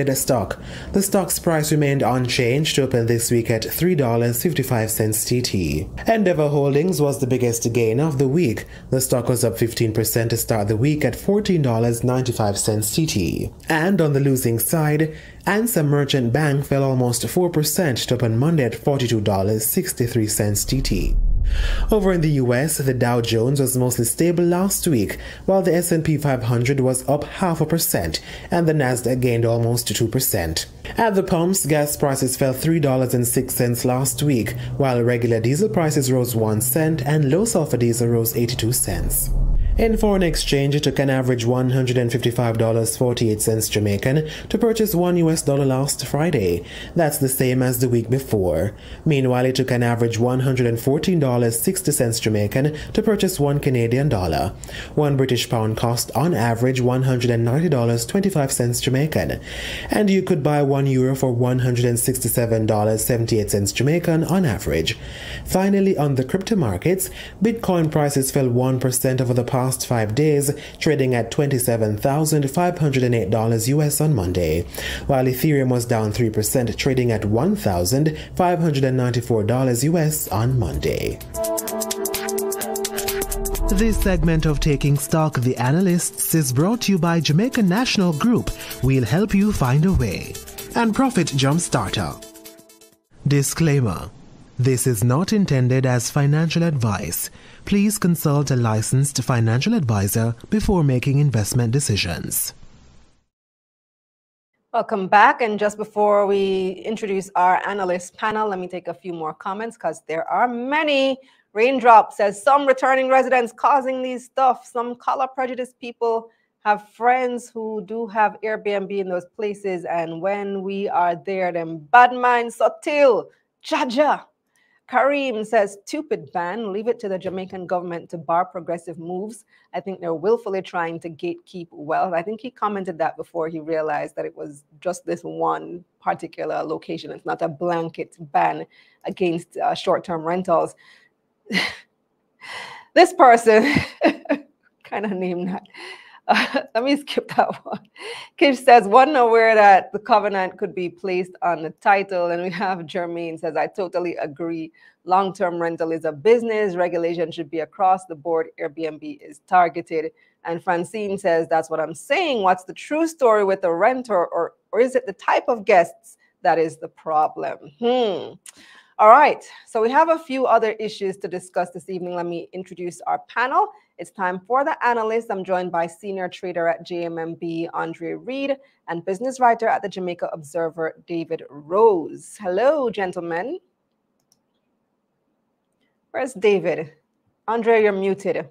stock. The stock's price remained unchanged to open this week at three dollars and fifty-five cents T T. Endeavor Holdings was the biggest gainer of the week. The stock was up fifteen percent to start the week at fourteen dollars and ninety-five cents T T. And on the losing side, Ansa Merchant Bank fell almost four percent to open Monday at forty-two dollars and sixty-three cents T T. Over in the U S, the Dow Jones was mostly stable last week, while the S and P five hundred was up half a percent, and the Nasdaq gained almost two percent. At the pumps, gas prices fell three dollars and six cents last week, while regular diesel prices rose one cent and low sulfur diesel rose eighty-two cents. In foreign exchange, it took an average one hundred fifty-five dollars and forty-eight cents Jamaican to purchase one U S dollar last Friday. That's the same as the week before. Meanwhile, it took an average one hundred fourteen dollars and sixty cents Jamaican to purchase one Canadian dollar. One British pound cost on average one hundred ninety dollars and twenty-five cents Jamaican. And you could buy one euro for one hundred sixty-seven dollars and seventy-eight cents Jamaican on average. Finally, on the crypto markets, Bitcoin prices fell one percent over the past five days, trading at twenty-seven thousand five hundred eight dollars U S on Monday, while Ethereum was down three percent, trading at one thousand five hundred ninety-four dollars U S on Monday. This segment of Taking Stock, The Analysts, is brought to you by Jamaican National Group. We'll help you find a way. And Profit Jumpstarter. Disclaimer. This is not intended as financial advice. Please consult a licensed financial advisor before making investment decisions. Welcome back. And just before we introduce our analyst panel, let me take a few more comments because there are many. Raindrop says some returning residents causing these stuff. Some color prejudice people have friends who do have Airbnb in those places. And when we are there, them bad minds subtle. Jaja. Kareem says, stupid ban, leave it to the Jamaican government to bar progressive moves. I think they're willfully trying to gatekeep wealth. I think he commented that before he realized that it was just this one particular location. It's not a blanket ban against uh, short-term rentals. This person, kind of named that. Uh, let me skip that one. Kish says, wasn't aware that the covenant could be placed on the title. And we have Jermaine says, I totally agree. Long-term rental is a business. Regulation should be across the board. Airbnb is targeted. And Francine says, that's what I'm saying. What's the true story with the renter? Or, or is it the type of guests that is the problem? Hmm. All right. So we have a few other issues to discuss this evening. Let me introduce our panel. It's time for the analyst. I'm joined by senior trader at J M M B, Andre Reed, and business writer at the Jamaica Observer, David Rose. Hello, gentlemen. Where's David? Andre, you're muted.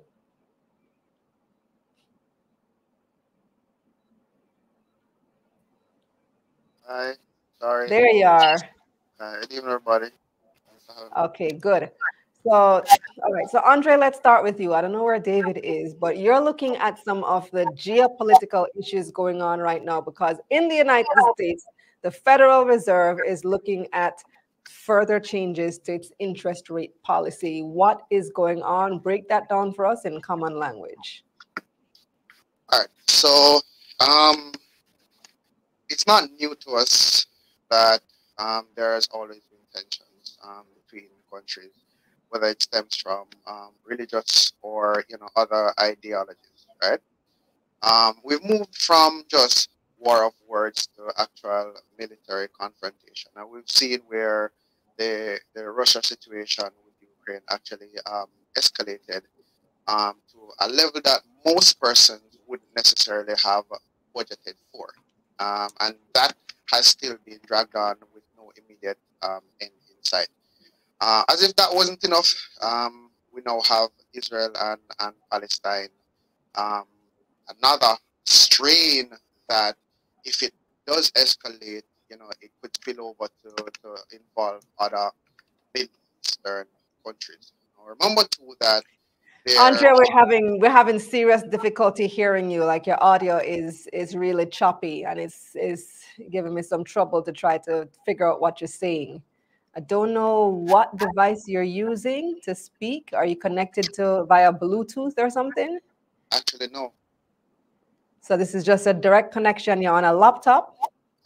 Hi, sorry. There you are. Uh, good evening, everybody. Okay, good. So, all right. So, Andre, let's start with you. I don't know where David is, but you're looking at some of the geopolitical issues going on right now because in the United States, the Federal Reserve is looking at further changes to its interest rate policy. What is going on? Break that down for us in common language. All right. So, um, it's not new to us that um, there's always been tensions um, between countries, whether it stems from um, religious or you know other ideologies, right? Um, we've moved from just war of words to actual military confrontation, and we've seen where the the Russia situation with Ukraine actually um, escalated um, to a level that most persons wouldn't necessarily have budgeted for, um, and that has still been dragged on with no immediate um, end in sight. Uh, as if that wasn't enough, um, we now have Israel and, and Palestine. Um, another strain that, if it does escalate, you know, it could spill over to, to involve other Middle Eastern countries. Now, remember too that Andre, we're having we're having serious difficulty hearing you. Like your audio is is really choppy, and it's is giving me some trouble to try to figure out what you're saying. I don't know what device you're using to speak. Are you connected to via Bluetooth or something? Actually, no. So this is just a direct connection. You're on a laptop?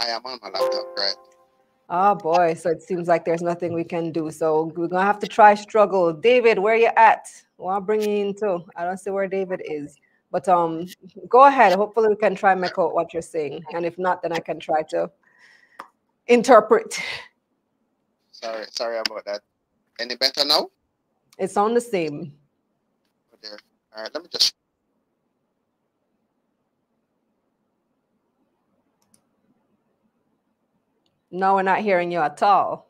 I am on my laptop, right? Oh boy, so it seems like there's nothing we can do. So we're gonna have to try struggle. David, where you at? Well, I'll bring you in too. I don't see where David is. But um go ahead. Hopefully we can try and make out what you're saying. And if not, then I can try to interpret. Sorry, sorry about that. Any better now? It sounds the same. Oh, there. All right, let me just. No, we're not hearing you at all.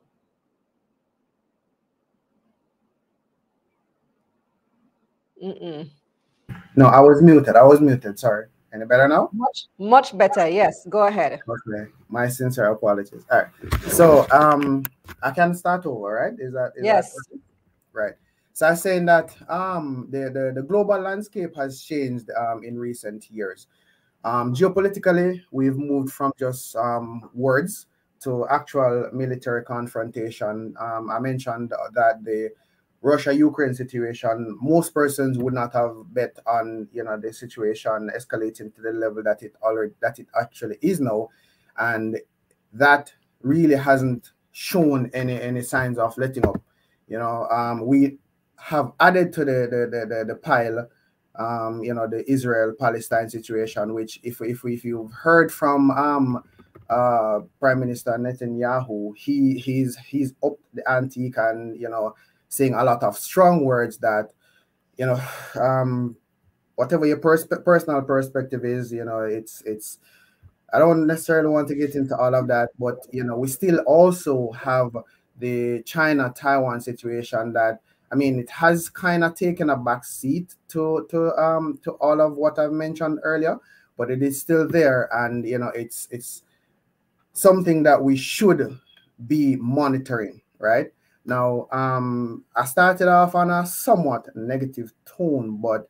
Mm-mm. No, I was muted. I was muted. Sorry. Any better now? Much, much better. Yes, go ahead. Okay. My sincere apologies. All right. So um, I can start over, right? Is that is yes? That right. So I'm saying that um, the, the the global landscape has changed um in recent years. Um, geopolitically, we've moved from just um words to actual military confrontation. Um, I mentioned that the Russia-Ukraine situation, most persons would not have bet on, you know, the situation escalating to the level that it already that it actually is now, and that really hasn't shown any any signs of letting up. You know, um, we have added to the the the, the, the pile, um, you know, the Israel-Palestine situation, which if if if you've heard from um. Uh, Prime Minister Netanyahu, he he's he's up the ante and, you know, saying a lot of strong words that, you know, um, whatever your pers personal perspective is, you know, it's it's. I don't necessarily want to get into all of that, but, you know, we still also have the China-Taiwan situation that, I mean, it has kind of taken a back seat to to um to all of what I've mentioned earlier, but it is still there, and, you know, it's it's. something that we should be monitoring, right? Now, um, I started off on a somewhat negative tone, but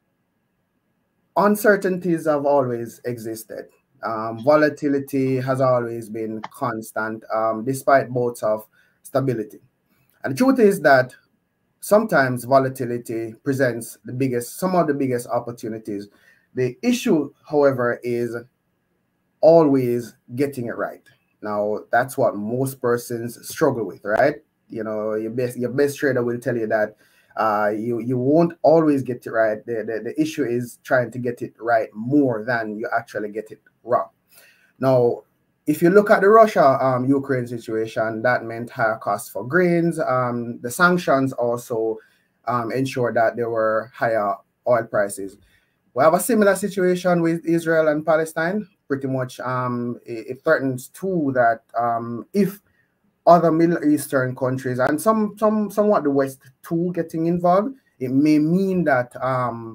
uncertainties have always existed. Um, volatility has always been constant, um, despite bouts of stability. And the truth is that sometimes volatility presents the biggest, some of the biggest opportunities. The issue, however, is always getting it right. Now, that's what most persons struggle with, right? You know, your best your best trader will tell you that uh, you you won't always get it right. The, the the issue is trying to get it right more than you actually get it wrong. Now, if you look at the Russia um, Ukraine situation, that meant higher costs for grains. Um, the sanctions also um, ensured that there were higher oil prices. We have a similar situation with Israel and Palestine. Pretty much, um, it, it threatens too that um, if other Middle Eastern countries and some, some, somewhat the West too getting involved, it may mean that um,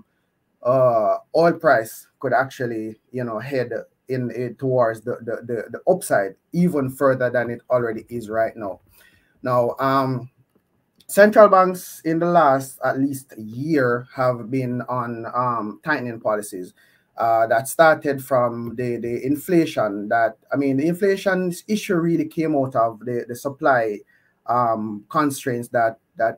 uh, oil price could actually, you know, head in it towards the, the the the upside even further than it already is right now. Now, um, central banks in the last at least year have been on um, tightening policies. Uh, that started from the, the inflation that, I mean, the inflation issue really came out of the, the supply um, constraints that that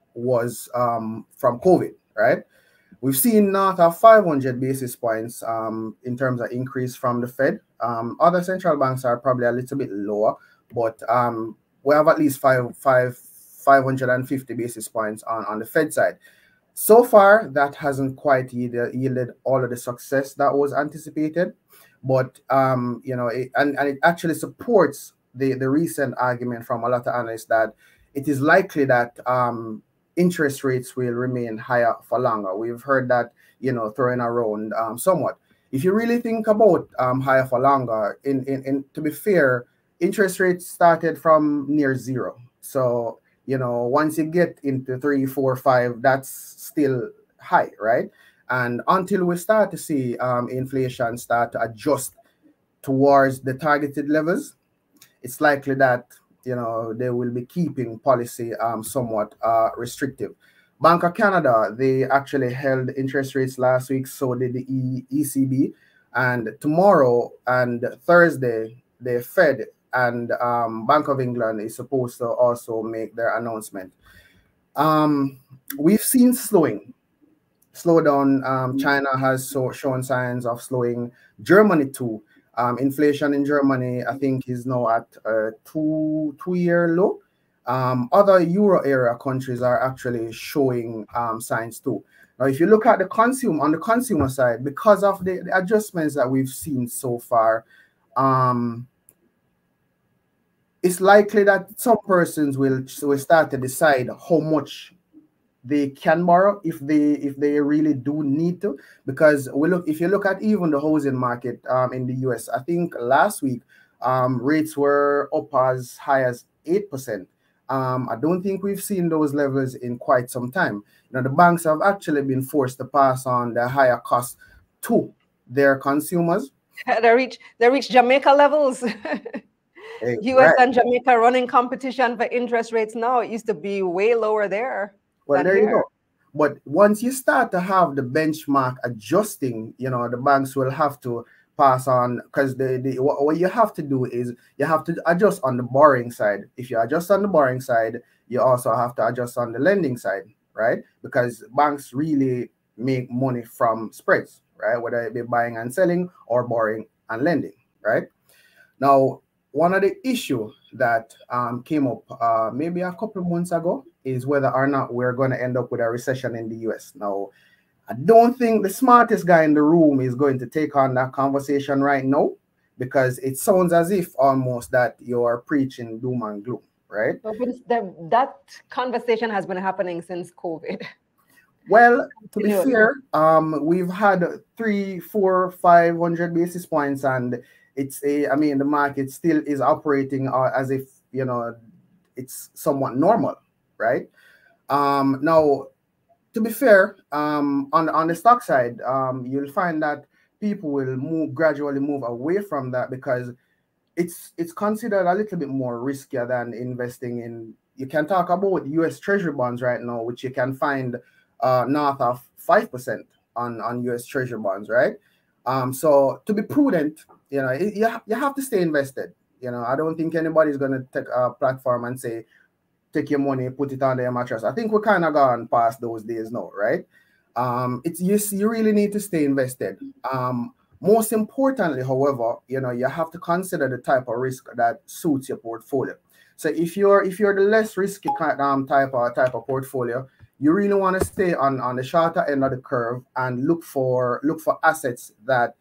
was um, from COVID, right? We've seen north of five hundred basis points um, in terms of increase from the Fed. Um, other central banks are probably a little bit lower, but um, we have at least five, five, five hundred fifty basis points on, on the Fed side. So far, that hasn't quite yielded, yielded all of the success that was anticipated, but um, you know, it, and, and it actually supports the, the recent argument from a lot of analysts that it is likely that um, interest rates will remain higher for longer. We've heard that, you know, throwing around um, somewhat. If you really think about um, higher for longer, in, in, in to be fair, interest rates started from near zero. So, you know, once you get into three, four, five, that's still high, right? And until we start to see um, inflation start to adjust towards the targeted levels, it's likely that, you know, they will be keeping policy um, somewhat uh, restrictive. Bank of Canada, they actually held interest rates last week, so did the e ECB. And tomorrow and Thursday, the Fed and um, Bank of England is supposed to also make their announcement. Um, we've seen slowing, slow down. Um, China has so, shown signs of slowing. Germany too. Um, inflation in Germany, I think, is now at a two two year low. Um, other Euro area countries are actually showing um, signs too. Now, if you look at the consumer on the consumer side, because of the, the adjustments that we've seen so far, um, it's likely that some persons will, will start to decide how much they can borrow if they if they really do need to. Because we look if you look at even the housing market um, in the U S, I think last week um, rates were up as high as eight percent. Um, I don't think we've seen those levels in quite some time. You know, the banks have actually been forced to pass on the higher costs to their consumers. They reach they reach Jamaica levels. Hey, U S right. and Jamaica running competition for interest rates now. It used to be way lower there. Well, there here. you go. But once you start to have the benchmark adjusting, you know, the banks will have to pass on, because the, the what, what you have to do is you have to adjust on the borrowing side. If you adjust on the borrowing side, you also have to adjust on the lending side, right? Because banks really make money from spreads, right? Whether it be buying and selling or borrowing and lending, right? Now, one of the issues that um, came up uh, maybe a couple of months ago is whether or not we're going to end up with a recession in the U S. Now, I don't think the smartest guy in the room is going to take on that conversation right now, because it sounds as if almost that you're preaching doom and gloom, right? But that, that conversation has been happening since COVID. Well, to be fair, um, we've had three, four, five hundred basis points, and it's a, I mean, the market still is operating uh, as if, you know, it's somewhat normal, right? Um, now, to be fair, um, on, on the stock side, um, you'll find that people will move gradually move away from that, because it's it's considered a little bit more riskier than investing in. You can talk about U S Treasury bonds right now, which you can find uh, north of five percent on, on U S Treasury bonds, right? Um, so to be prudent, you know, it, you, you have to stay invested. You know, I don't think anybody's going to take a platform and say, take your money, put it under your mattress. I think we're kind of gone past those days now, right? Um, it's you, you really need to stay invested. Um, most importantly, however, you know, you have to consider the type of risk that suits your portfolio. So if you're if you're the less risky um, type of type of portfolio, you really want to stay on, on the shorter end of the curve and look for look for assets that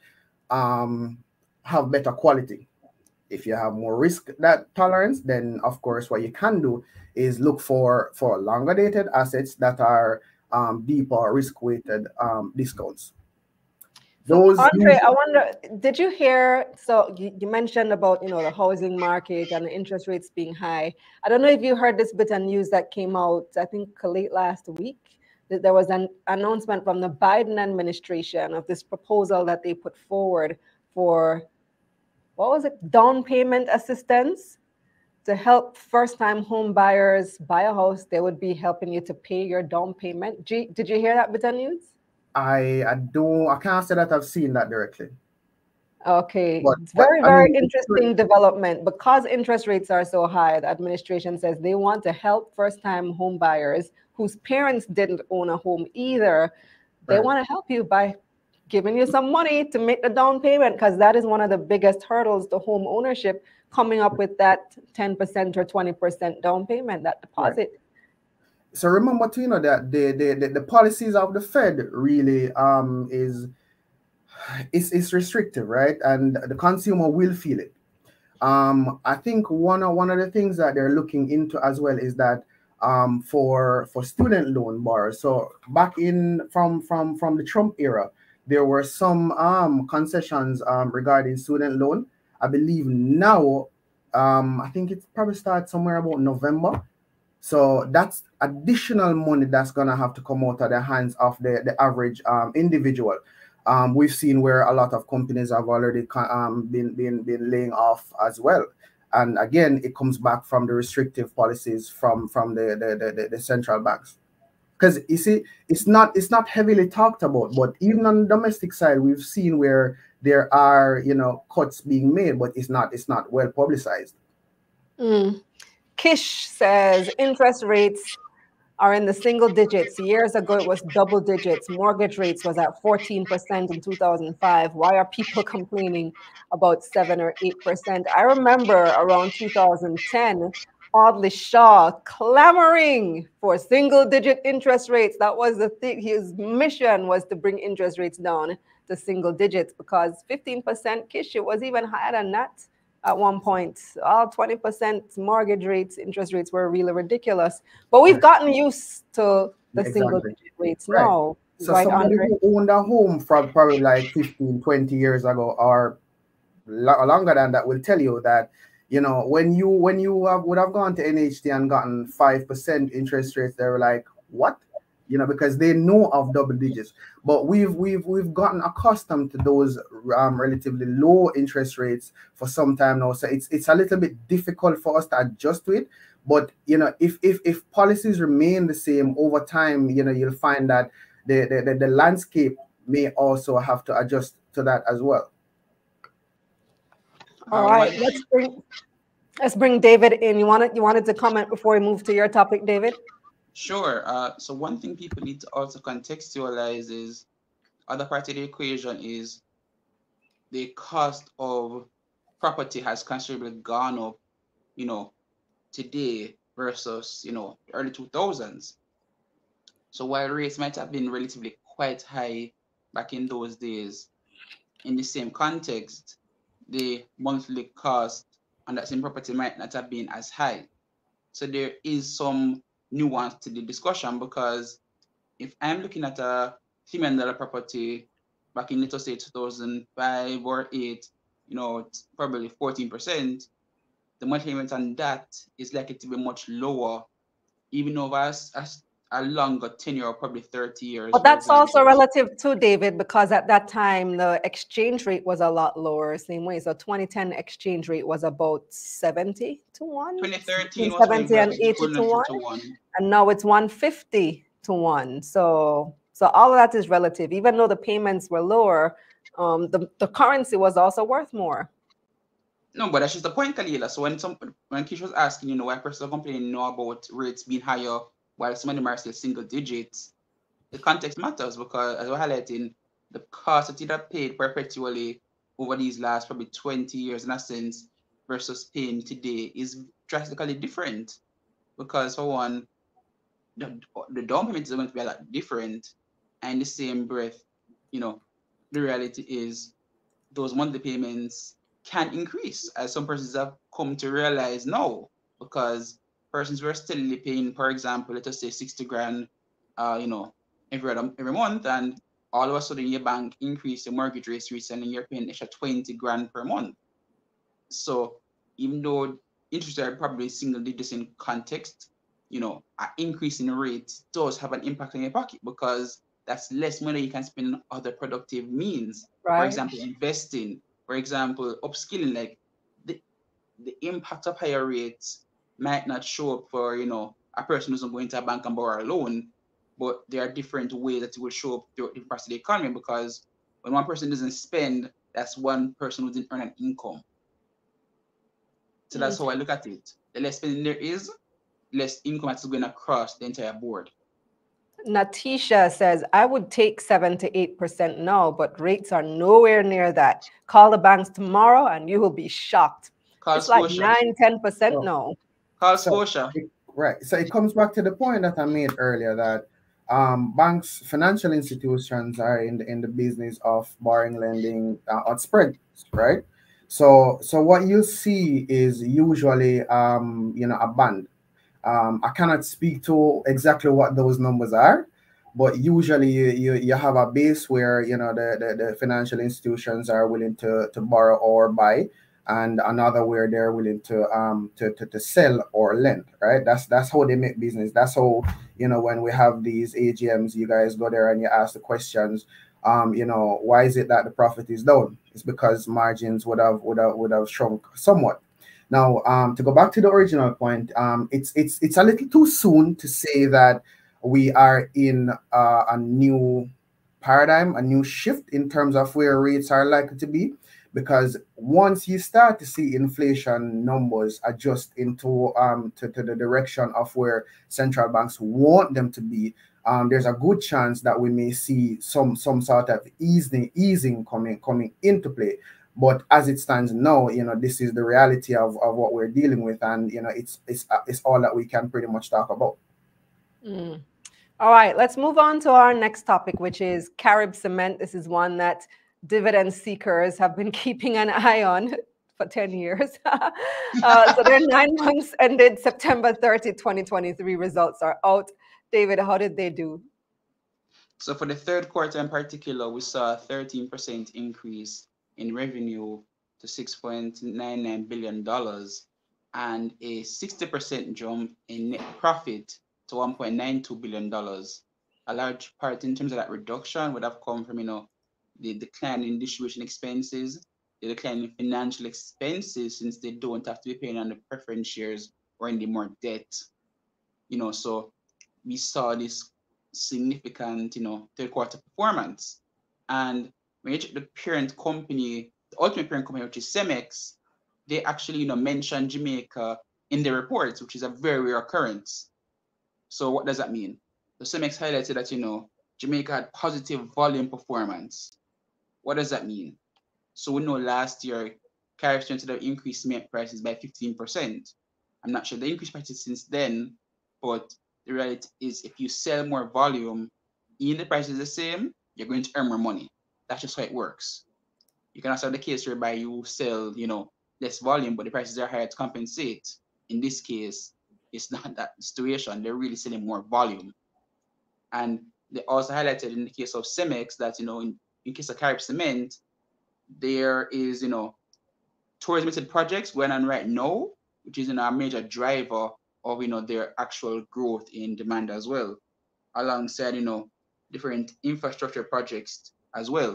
um, have better quality. If you have more risk that tolerance, then of course what you can do is look for for longer dated assets that are um, deeper risk weighted um, discounts. Those so Andre, I wonder, did you hear? So you, you mentioned about you know the housing market and the interest rates being high. I don't know if you heard this bit of news that came out, I think late last week. That there was an announcement from the Biden administration of this proposal that they put forward for, what was it, down payment assistance to help first-time home buyers buy a house. They would be helping you to pay your down payment. Did you hear that bit of news? I I don't I can't say that I've seen that directly. Okay, but, it's very but, very I mean, interesting development, because interest rates are so high. The administration says they want to help first-time home buyers whose parents didn't own a home either. They right. want to help you by giving you some money to make the down payment, because that is one of the biggest hurdles to home ownership, coming up with that ten percent or twenty percent down payment, that deposit. Right. So remember, too, you know, that the, the, the, the policies of the Fed really um, is, is, is restrictive, right? And the consumer will feel it. Um, I think one of, one of the things that they're looking into as well is that um, for, for student loan borrowers. So back in, from, from, from the Trump era, there were some um, concessions um, regarding student loan. I believe now, um, I think it probably starts somewhere about November. So that's additional money that's going to have to come out of the hands of the, the average um, individual. Um, we've seen where a lot of companies have already um, been, been, been laying off as well. And again, it comes back from the restrictive policies from, from the, the, the, the central banks. Because you see, it's not it's not heavily talked about, but even on the domestic side, we've seen where there are, you know, cuts being made, but it's not it's not well publicized. Mm. Kish says interest rates are in the single digits. Years ago, it was double digits. Mortgage rates was at fourteen percent in two thousand five. Why are people complaining about seven or eight percent? I remember around two thousand ten, Audley Shaw clamoring for single digit interest rates. That was the thing. His mission was to bring interest rates down to single digits because fifteen percent Kish, it was even higher than that. At one point, all twenty percent mortgage rates, interest rates were really ridiculous. But we've gotten used to the Exactly. single digit rates Right. now. So Right, somebody Andre? who owned a home from probably like fifteen, twenty years ago or lo- longer than that will tell you that, you know, when you when you have, would have gone to N H T and gotten five percent interest rates, they were like, what? You know, because they know of double digits. But we've we've we've gotten accustomed to those um, relatively low interest rates for some time now. So it's it's a little bit difficult for us to adjust to it. But you know, if if if policies remain the same over time, you know, you'll find that the the, the, the landscape may also have to adjust to that as well. All right, let's bring let's bring David in. You wanted you wanted to comment before we move to your topic, David? Sure. Uh, so one thing people need to also contextualize is other part of the equation is the cost of property has considerably gone up, you know, today versus, you know, early two thousands. So while rates might have been relatively quite high back in those days, in the same context, the monthly cost on that same property might not have been as high. So there is some nuance to the discussion because if I'm looking at a three million dollar property back in, let's say, two thousand five or eight, you know, it's probably fourteen percent, the monthly payment on that is likely to be much lower, even over a, a, a longer tenure, probably thirty years. But that's also relative too, David, because at that time the exchange rate was a lot lower. Same way, so twenty ten exchange rate was about seventy to one. twenty thirteen was seventy and eighty to one, to one, and now it's one fifty to one. So, so all of that is relative. Even though the payments were lower, um, the the currency was also worth more. No, but that's just the point, Kalila. So when some when Kish was asking, you know, why persons are complaining know about rates being higher while some of them are still single digits, the context matters because, as we're highlighting, the cost that you have paid perpetually over these last probably twenty years in a sense versus paying today is drastically different. Because for one, the, the down payment is going to be a lot different. And in the same breath, you know, the reality is those monthly payments can increase as some persons have come to realize now, because persons were steadily paying, for example, let us say sixty grand, uh, you know, every other, every month, and all of a sudden your bank increased the mortgage rates recently and you're paying extra twenty grand per month. So even though interest are probably single digits in context, you know, an increase in rates does have an impact on your pocket because that's less money you can spend on other productive means. Right. For example, investing, for example, upskilling. Like the, the impact of higher rates might not show up for, you know, a person who's going to a bank and borrow a loan, but there are different ways that it will show up throughout different parts of the economy, because when one person doesn't spend, that's one person who didn't earn an income. So that's how I look at it. The less spending there is, less income that's going across the entire board. Natisha says, I would take seven to eight percent now, but rates are nowhere near that. Call the banks tomorrow and you will be shocked. Call it's Scotia. like nine, ten percent So- now. Call So- Scotia. Right. So it comes back to the point that I made earlier that um, banks, financial institutions are in the in the business of borrowing, lending uh, on spreads, right? So so what you see is usually um, you know, a band. Um, I cannot speak to exactly what those numbers are, but usually you, you, you have a base where, you know, the, the, the financial institutions are willing to, to borrow or buy, and another where they're willing to um to, to, to sell or lend, right? That's that's how they make business. That's how, you know, when we have these A G Ms, you guys go there and you ask the questions, um, you know, why is it that the profit is down? It's because margins would have would have would have shrunk somewhat. Now, um, to go back to the original point, um, it's it's it's a little too soon to say that we are in uh, a new paradigm, a new shift in terms of where rates are likely to be, because once you start to see inflation numbers adjust into um to, to the direction of where central banks want them to be, um, there's a good chance that we may see some some sort of easing easing coming coming into play. But as it stands now, you know, this is the reality of, of what we're dealing with, and you know, it's it's it's all that we can pretty much talk about. Mm. All right, let's move on to our next topic, which is Carib Cement. This is one that dividend seekers have been keeping an eye on for ten years. uh, so their nine months ended September thirtieth, twenty twenty-three results are out. David, how did they do? So for the third quarter in particular, we saw a thirteen percent increase in revenue to six point nine nine billion dollars and a sixty percent jump in net profit to one point nine two billion dollars. A large part in terms of that reduction would have come from, you know, the decline in distribution expenses, the decline in financial expenses, since they don't have to be paying on the preference shares or any more debt. You know, so we saw this significant, you know, third quarter performance. And when you check the parent company, the ultimate parent company, which is Cemex, they actually, you know, mentioned Jamaica in their reports, which is a very rare occurrence. So what does that mean? The Cemex highlighted that, you know, Jamaica had positive volume performance. What does that mean? So we know last year, Carib Cement have increased cement prices by fifteen percent. I'm not sure they increased prices since then, but the reality is if you sell more volume, even the price is the same, you're going to earn more money. That's just how it works. You can also have the case whereby you sell, you know, less volume, but the prices are higher to compensate. In this case, it's not that situation. They're really selling more volume. And they also highlighted in the case of Cemex that, you know, in, in case of Carib Cement, there is, you know, tourism projects going on right now, which is, you know, a major driver of, you know, their actual growth in demand as well, alongside, you know, different infrastructure projects as well.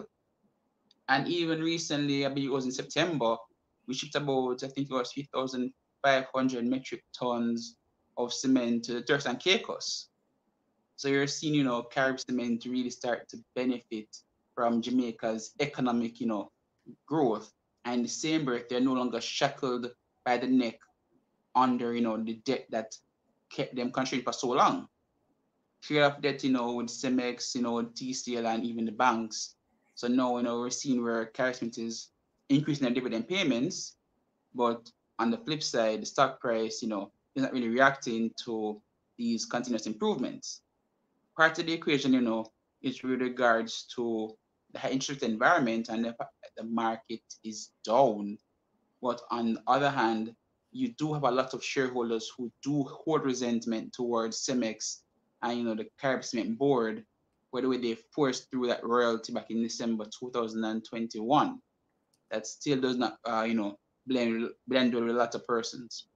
And even recently, I believe it was in September, we shipped about, I think it was three thousand five hundred metric tons of cement to Turks and Caicos. So you're seeing, you know, Carib Cement really start to benefit from Jamaica's economic, you know, growth. And the same breath, they're no longer shackled by the neck under, you know, the debt that kept them constrained for so long. Fear of debt, you know, with Cemex, you know, T C L and even the banks. So now, you know, we're seeing where Carib Cement is increasing their dividend payments, but on the flip side, the stock price, you know, is not really reacting to these continuous improvements. Part of the equation, you know, is with regards to the high interest environment and the fact that the market is down. But on the other hand, you do have a lot of shareholders who do hold resentment towards Cemex and, you know, the Carib Cement board, where the way they forced through that royalty back in December two thousand twenty-one. That still does not, uh, you know, blend, blend with a lot of persons.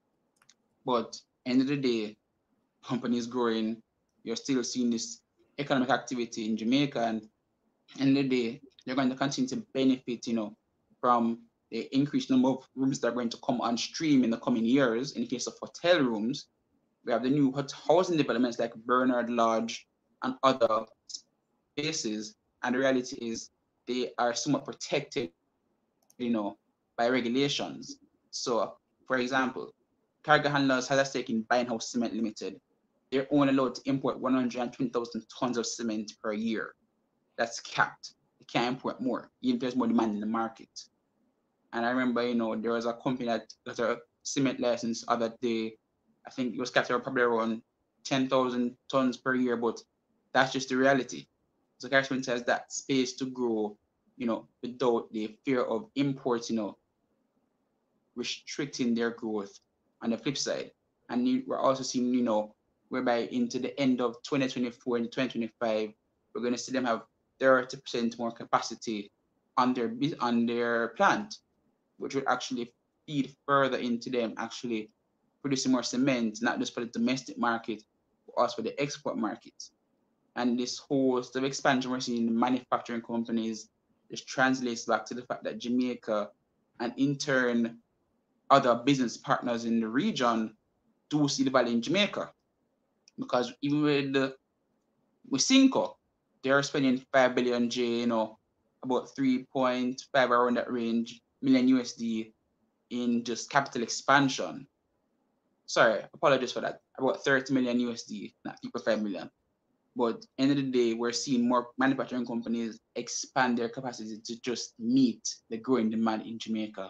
But end of the day, company is growing. You're still seeing this economic activity in Jamaica, and end of the day, you're going to continue to benefit, you know, from the increased number of rooms that are going to come on stream in the coming years. In the case of hotel rooms, we have the new housing developments like Bernard Lodge and other spaces. And the reality is they are somewhat protected, you know, by regulations. So, for example, Cargo Handlers has a stake in Binehouse Cement Limited. They're only allowed to import one hundred twenty thousand tons of cement per year. That's capped. They can't import more, even if there's more demand in the market. And I remember, you know, there was a company that got a cement license other day. I think it was capped at probably around ten thousand tons per year, but that's just the reality. So Carib Cement has that space to grow, you know, without the fear of imports, you know, restricting their growth on the flip side. And we're also seeing, you know, whereby into the end of twenty twenty-four and twenty twenty-five, we're going to see them have thirty percent more capacity on their on their plant, which would actually feed further into them actually producing more cement, not just for the domestic market, but also for the export market. And this whole sort of expansion we're seeing in the manufacturing companies just translates back to the fact that Jamaica and in turn other business partners in the region do see the value in Jamaica. Because even with the with Cinco, they're spending five billion J, you know, about three point five around that range million U S D in just capital expansion. Sorry, apologies for that. About thirty million U S D, not three point five million. But end of the day, we're seeing more manufacturing companies expand their capacity to just meet the growing demand in Jamaica.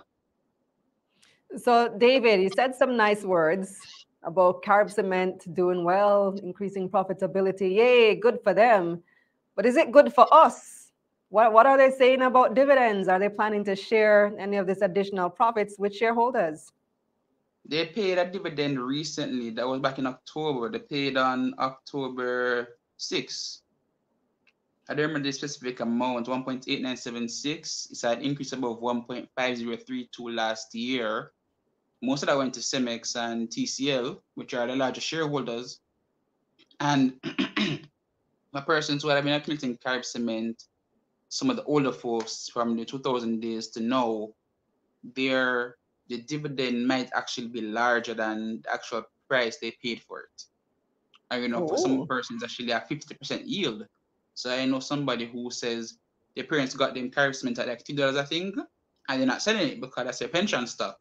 So, David, you said some nice words about Carib Cement doing well, increasing profitability. Yay, good for them. But is it good for us? What, what are they saying about dividends? Are they planning to share any of this additional profits with shareholders? They paid a dividend recently. That was back in October. They paid on October sixth. I don't remember the specific amount, one point eight nine seven six. It's an increase above one point five zero three two last year. Most of that went to Cemex and T C L, which are the largest shareholders. And my persons who have been accumulating Carib Cement, some of the older folks from the two thousand days to now, their the dividend might actually be larger than the actual price they paid for it. And you know, Ooh. for some persons actually a fifty percent yield. So I know somebody who says their parents got them Carib Cement at like two dollars, I think, and they're not selling it because that's their pension stock.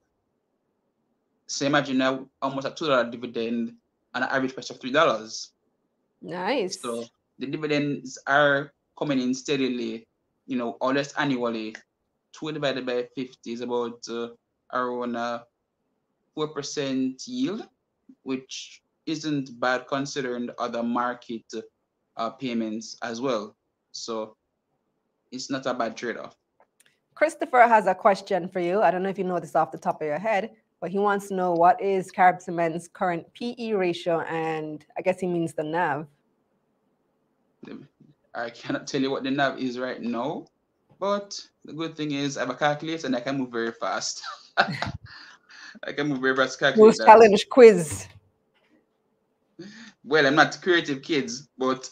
So imagine now almost a two dollar dividend and an average price of three dollars. Nice. So the dividends are coming in steadily, you know, almost annually. Two divided by fifty is about uh, around a four percent yield, which isn't bad considering the other market uh, payments as well. So it's not a bad trade-off. Christopher has a question for you. I don't know if you know this off the top of your head, but he wants to know what is Carib Cement's current P E ratio, and I guess he means the N A V. I cannot tell you what the N A V is right now, but the good thing is I have a calculator and I can move very fast. I can move very fast. Most challenge quiz. Well, I'm not creative kids, but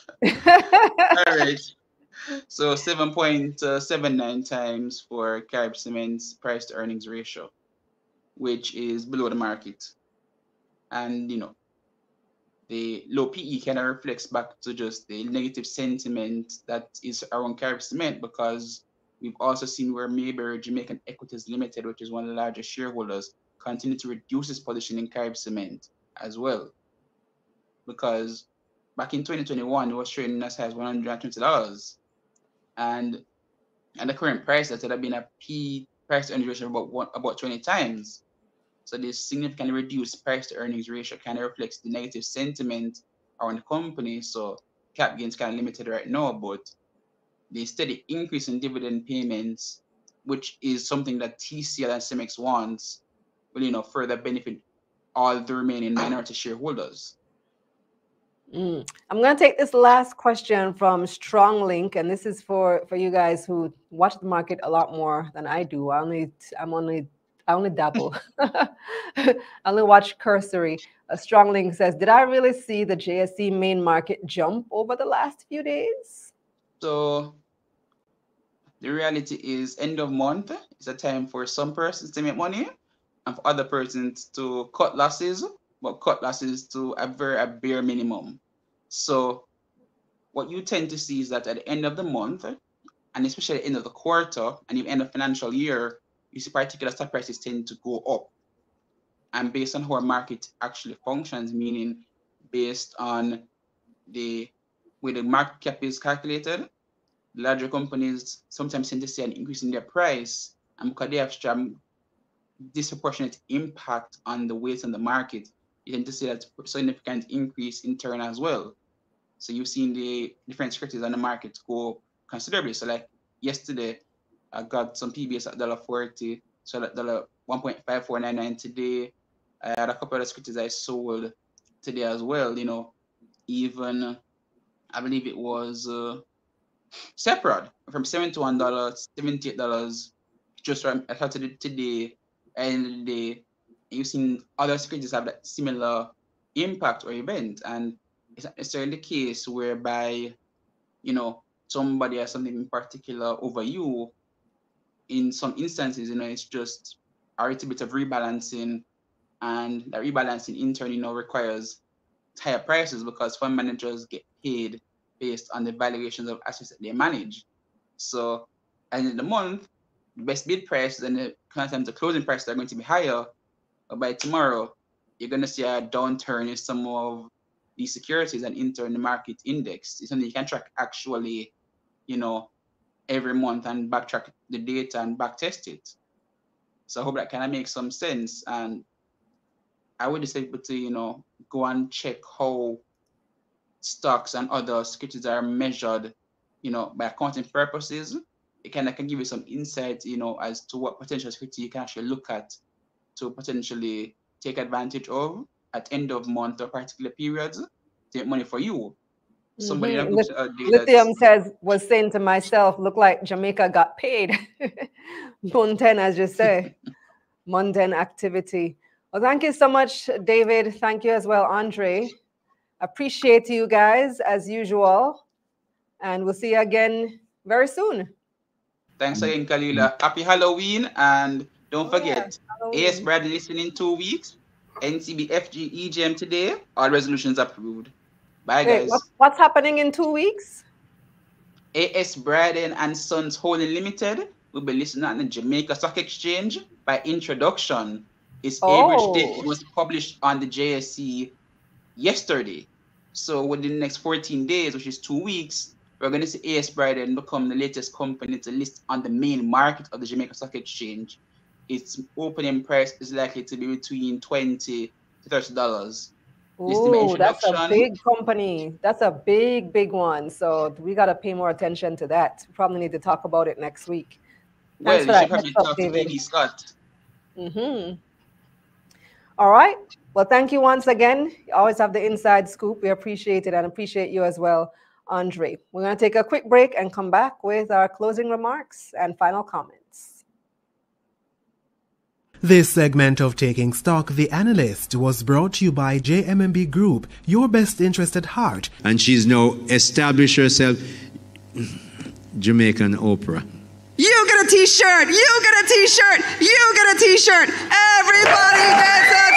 all right. So seven point seven nine times for Carib Cement's price to earnings ratio, which is below the market. And, you know, the low P E kind of reflects back to just the negative sentiment that is around Carib Cement, because we've also seen where Mayberry Jamaican Equities Limited, which is one of the largest shareholders, continue to reduce its position in Carib Cement as well. Because back in twenty twenty-one, it was trading as high as one hundred twenty dollars. And at the current price, that would have been a P price to earnings ratio of about, one, about twenty times. So this significantly reduced price to earnings ratio kind of reflects the negative sentiment around the company. So cap gains kind of limited right now, but the steady increase in dividend payments, which is something that T C L and Cemex wants, will, you know, further benefit all the remaining minority shareholders. Mm. I'm going to take this last question from StrongLink, and this is for for you guys who watch the market a lot more than I do. I only I'm only I only dabble. I only watch cursory. A StrongLink says, "Did I really see the J S E main market jump over the last few days?" So the reality is, end of month is a time for some persons to make money, and for other persons to cut losses, but cut losses to a very a bare minimum. So what you tend to see is that at the end of the month, and especially at the end of the quarter and the end of financial year, you see particular stock prices tend to go up. And based on how our market actually functions, meaning based on the way the market cap is calculated, larger companies sometimes tend to see an increase in their price, and because they have strong disproportionate impact on the weight on the market, you tend to see that significant increase in turn as well. So you've seen the different securities on the market go considerably. So like yesterday, I got some P B S at one dollar forty, so that one point five four nine nine today. I had a couple of securities I sold today as well. You know, even I believe it was uh, Separate from seventy-one dollars, seventy-eight dollars, just from I thought today, and the day, you've seen other securities have that similar impact or event, and it's not necessarily the case whereby, you know, somebody has something in particular over you. In some instances, you know, it's just a little bit of rebalancing, and that rebalancing in turn, you know, requires higher prices because fund managers get paid based on the valuations of assets that they manage. So And in the month, the best bid price and the sometimes the closing prices are going to be higher. But by tomorrow, you're going to see a downturn in some of these securities and enter in the market index. It's something you can track actually, you know, every month and backtrack the data and backtest it. So I hope that kind of makes some sense. And I would just say people to, you know, go and check how stocks and other securities are measured, you know, by accounting purposes. It kind of can give you some insight, you know, as to what potential security you can actually look at to potentially take advantage of at end of month or particular periods to make money for you. Somebody Mhm. that looks at Lithium says, was saying to myself, look like Jamaica got paid. Mountain, as you say, mundane activity. Well, thank you so much, David. Thank you as well, Andre. Appreciate you guys as usual. And we'll see you again very soon. Thanks again, Kalila. Happy Halloween. And don't Oh, forget, yeah, A S Brad listening in two weeks, N C B F G E G M today, all resolutions approved. Bye, Wait, guys. what, what's happening in two weeks? A S Braden and Sons Holding Limited will be listed on the Jamaica Stock Exchange by introduction. Its average Oh. date was published on the J S C yesterday. So within the next fourteen days, which is two weeks, we're going to see A S Braden become the latest company to list on the main market of the Jamaica Stock Exchange. Its opening price is likely to be between twenty to thirty dollars. Ooh, that's a big company. That's a big, big one. So we got to pay more attention to that. We probably need to talk about it next week. Well, Thanks you for should that probably heads up, talk to David. Katie Scott. Mm-hmm. All right. Well, thank you once again. You always have the inside scoop. We appreciate it and appreciate you as well, Andre. We're going to take a quick break and come back with our closing remarks and final comments. This segment of Taking Stock, The Analyst, was brought to you by J M M B Group, your best interest at heart. And she's now established herself, Jamaican Oprah. You get a t-shirt, you get a t-shirt, you get a t-shirt. Everybody gets a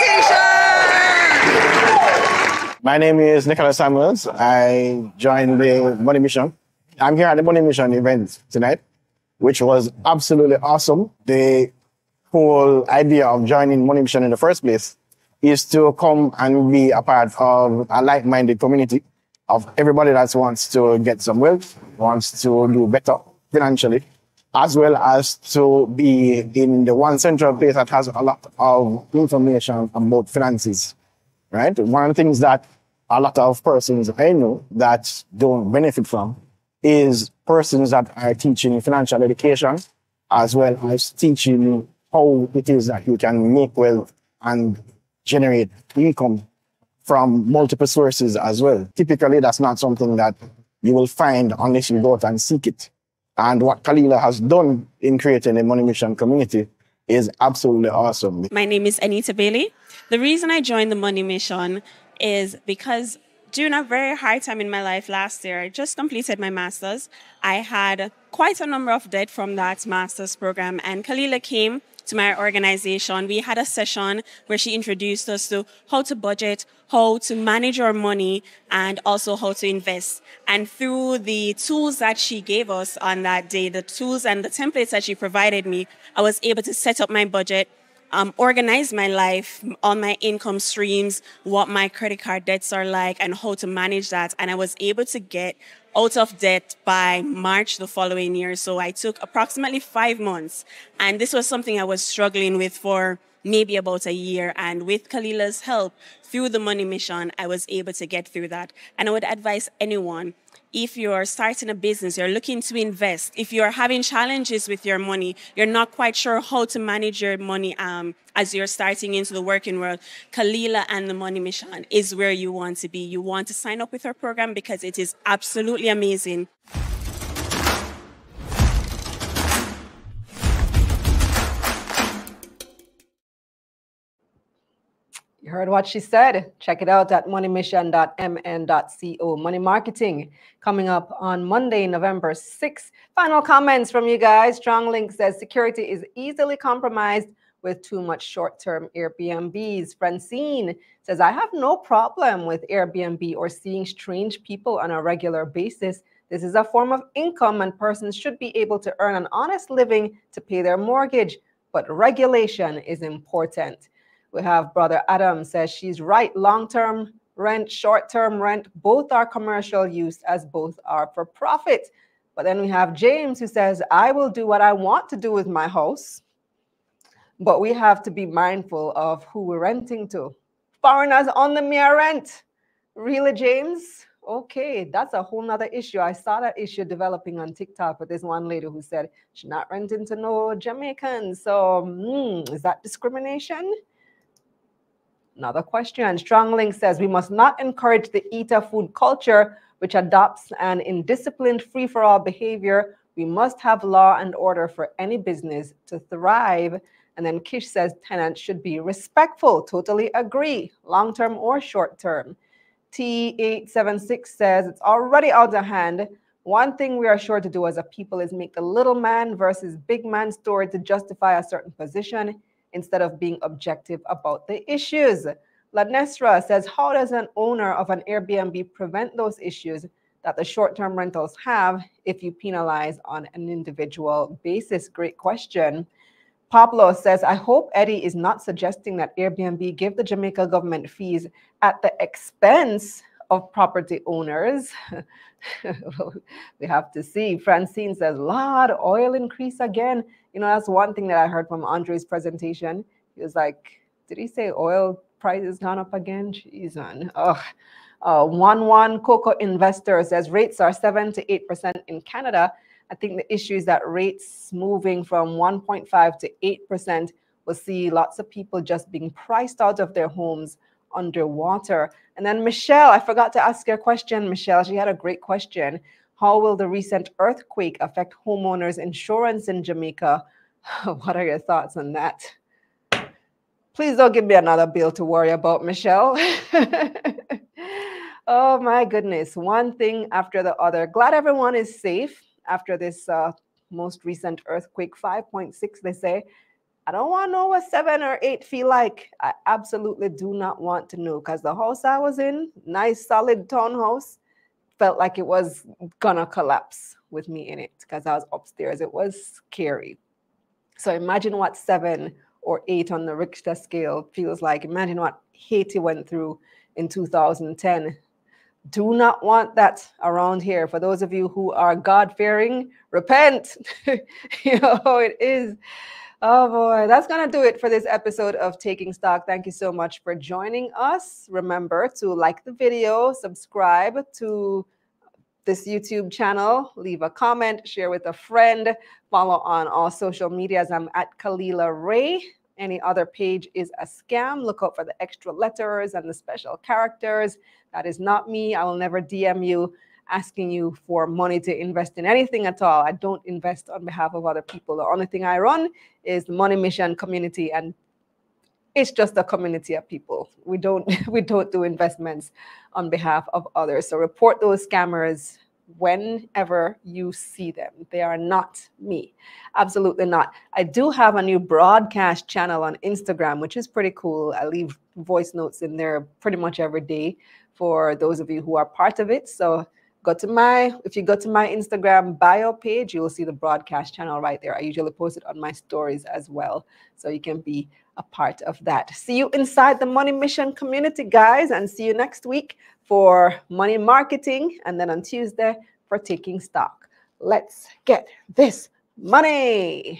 t-shirt. My name is Nicholas Samuels. I joined the Money Mission. I'm here at the Money Mission event tonight, which was absolutely awesome. The whole idea of joining Money Mission in the first place is to come and be a part of a like-minded community of everybody that wants to get some wealth, wants to do better financially, as well as to be in the one central place that has a lot of information about finances, right? One of the things that a lot of persons I know that don't benefit from is persons that are teaching financial education, as well as teaching how it is that you can make wealth and generate income from multiple sources as well. Typically, that's not something that you will find unless you go out and seek it. And what Kalila has done in creating a Money Mission community is absolutely awesome. My name is Anita Bailey. The reason I joined the Money Mission is because during a very hard time in my life last year, I just completed my master's. I had quite a number of debt from that master's program, and Kalila came to my organization. We had a session where she introduced us to how to budget, how to manage our money, and also how to invest. And through the tools that she gave us on that day, the tools and the templates that she provided me, I was able to set up my budget, um, organize my life, all my income streams, what my credit card debts are like, and how to manage that. And I was able to get out of debt by March the following year. So I took approximately five months. And this was something I was struggling with for maybe about a year. And with Kalila's help, through the Money Mission, I was able to get through that. And I would advise anyone, if you're starting a business, you're looking to invest, if you're having challenges with your money, you're not quite sure how to manage your money um, as you're starting into the working world, Kalila and the Money Mission is where you want to be. You want to sign up with our program because it is absolutely amazing. You heard what she said. Check it out at money mission dot m n dot co. Money Marketing coming up on Monday, November sixth. Final comments from you guys. Strong Link says security is easily compromised with too much short-term Airbnbs. Francine says, I have no problem with Airbnb or seeing strange people on a regular basis. This is a form of income, and persons should be able to earn an honest living to pay their mortgage, but regulation is important. We have Brother Adam says she's right. Long-term rent, short-term rent, both are commercial use as both are for profit. But then we have James who says, I will do what I want to do with my house, but we have to be mindful of who we're renting to. Foreigners on the mere rent. Really, James? Okay, that's a whole nother issue. I saw that issue developing on TikTok with this one lady who said she's not renting to no Jamaicans. So mm, is that discrimination? Another question. Stronglink says we must not encourage the eater food culture, which adopts an indisciplined free-for-all behavior. We must have law and order for any business to thrive. And then Kish says tenants should be respectful. Totally agree, long-term or short-term. T eight seven six says it's already out of hand. One thing we are sure to do as a people is make the little man versus big man story to justify a certain position instead of being objective about the issues. Lanesra says, how does an owner of an Airbnb prevent those issues that the short-term rentals have if you penalize on an individual basis? Great question. Pablo says, I hope Eddie is not suggesting that Airbnb give the Jamaica government fees at the expense of property owners. We have to see. Francine says, Lord, oil increase again. You know, that's one thing that I heard from Andre's presentation. He was like, did he say oil prices gone up again? Jeez, man. Ugh. Uh, one one Coco Investor says rates are seven to eight percent in Canada. I think the issue is that rates moving from one point five to eight percent will see lots of people just being priced out of their homes underwater. And then Michelle, I forgot to ask your question, Michelle. She had a great question. How will the recent earthquake affect homeowners insurance in Jamaica? What are your thoughts on that? Please don't give me another bill to worry about, Michelle. Oh my goodness, one thing after the other. Glad everyone is safe after this uh, most recent earthquake, five point six, they say. I don't want to know what seven or eight feel like. I absolutely do not want to know, because the house I was in, nice solid townhouse, felt like it was gonna collapse with me in it because I was upstairs. It was scary. So imagine what seven or eight on the Richter scale feels like. Imagine what Haiti went through in two thousand ten. Do not want that around here. For those of you who are God-fearing, repent. You know how it is. Oh boy, that's gonna do it for this episode of Taking Stock. Thank you so much for joining us. Remember to like the video, subscribe to this YouTube channel, leave a comment, share with a friend, follow on all social medias. I'm at Kalila Ray. Any other page is a scam. Look out for the extra letters and the special characters. That is not me. I will never D M you asking you for money to invest in anything at all. I don't invest on behalf of other people. The only thing I run is the Money Mission community, and it's just a community of people. We don't we don't do investments on behalf of others. So report those scammers whenever you see them. They are not me. Absolutely not. I do have a new broadcast channel on Instagram, which is pretty cool. I leave voice notes in there pretty much every day for those of you who are part of it. So go to my, if you go to my Instagram bio page, you will see the broadcast channel right there. I usually post it on my stories as well, so you can be a part of that. See you inside the Money Mission community, guys, and see you next week for money marketing, and then on Tuesday for Taking Stock. Let's get this money.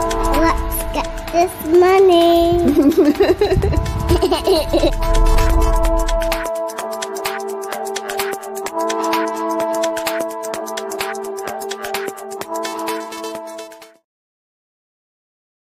Let's get this money.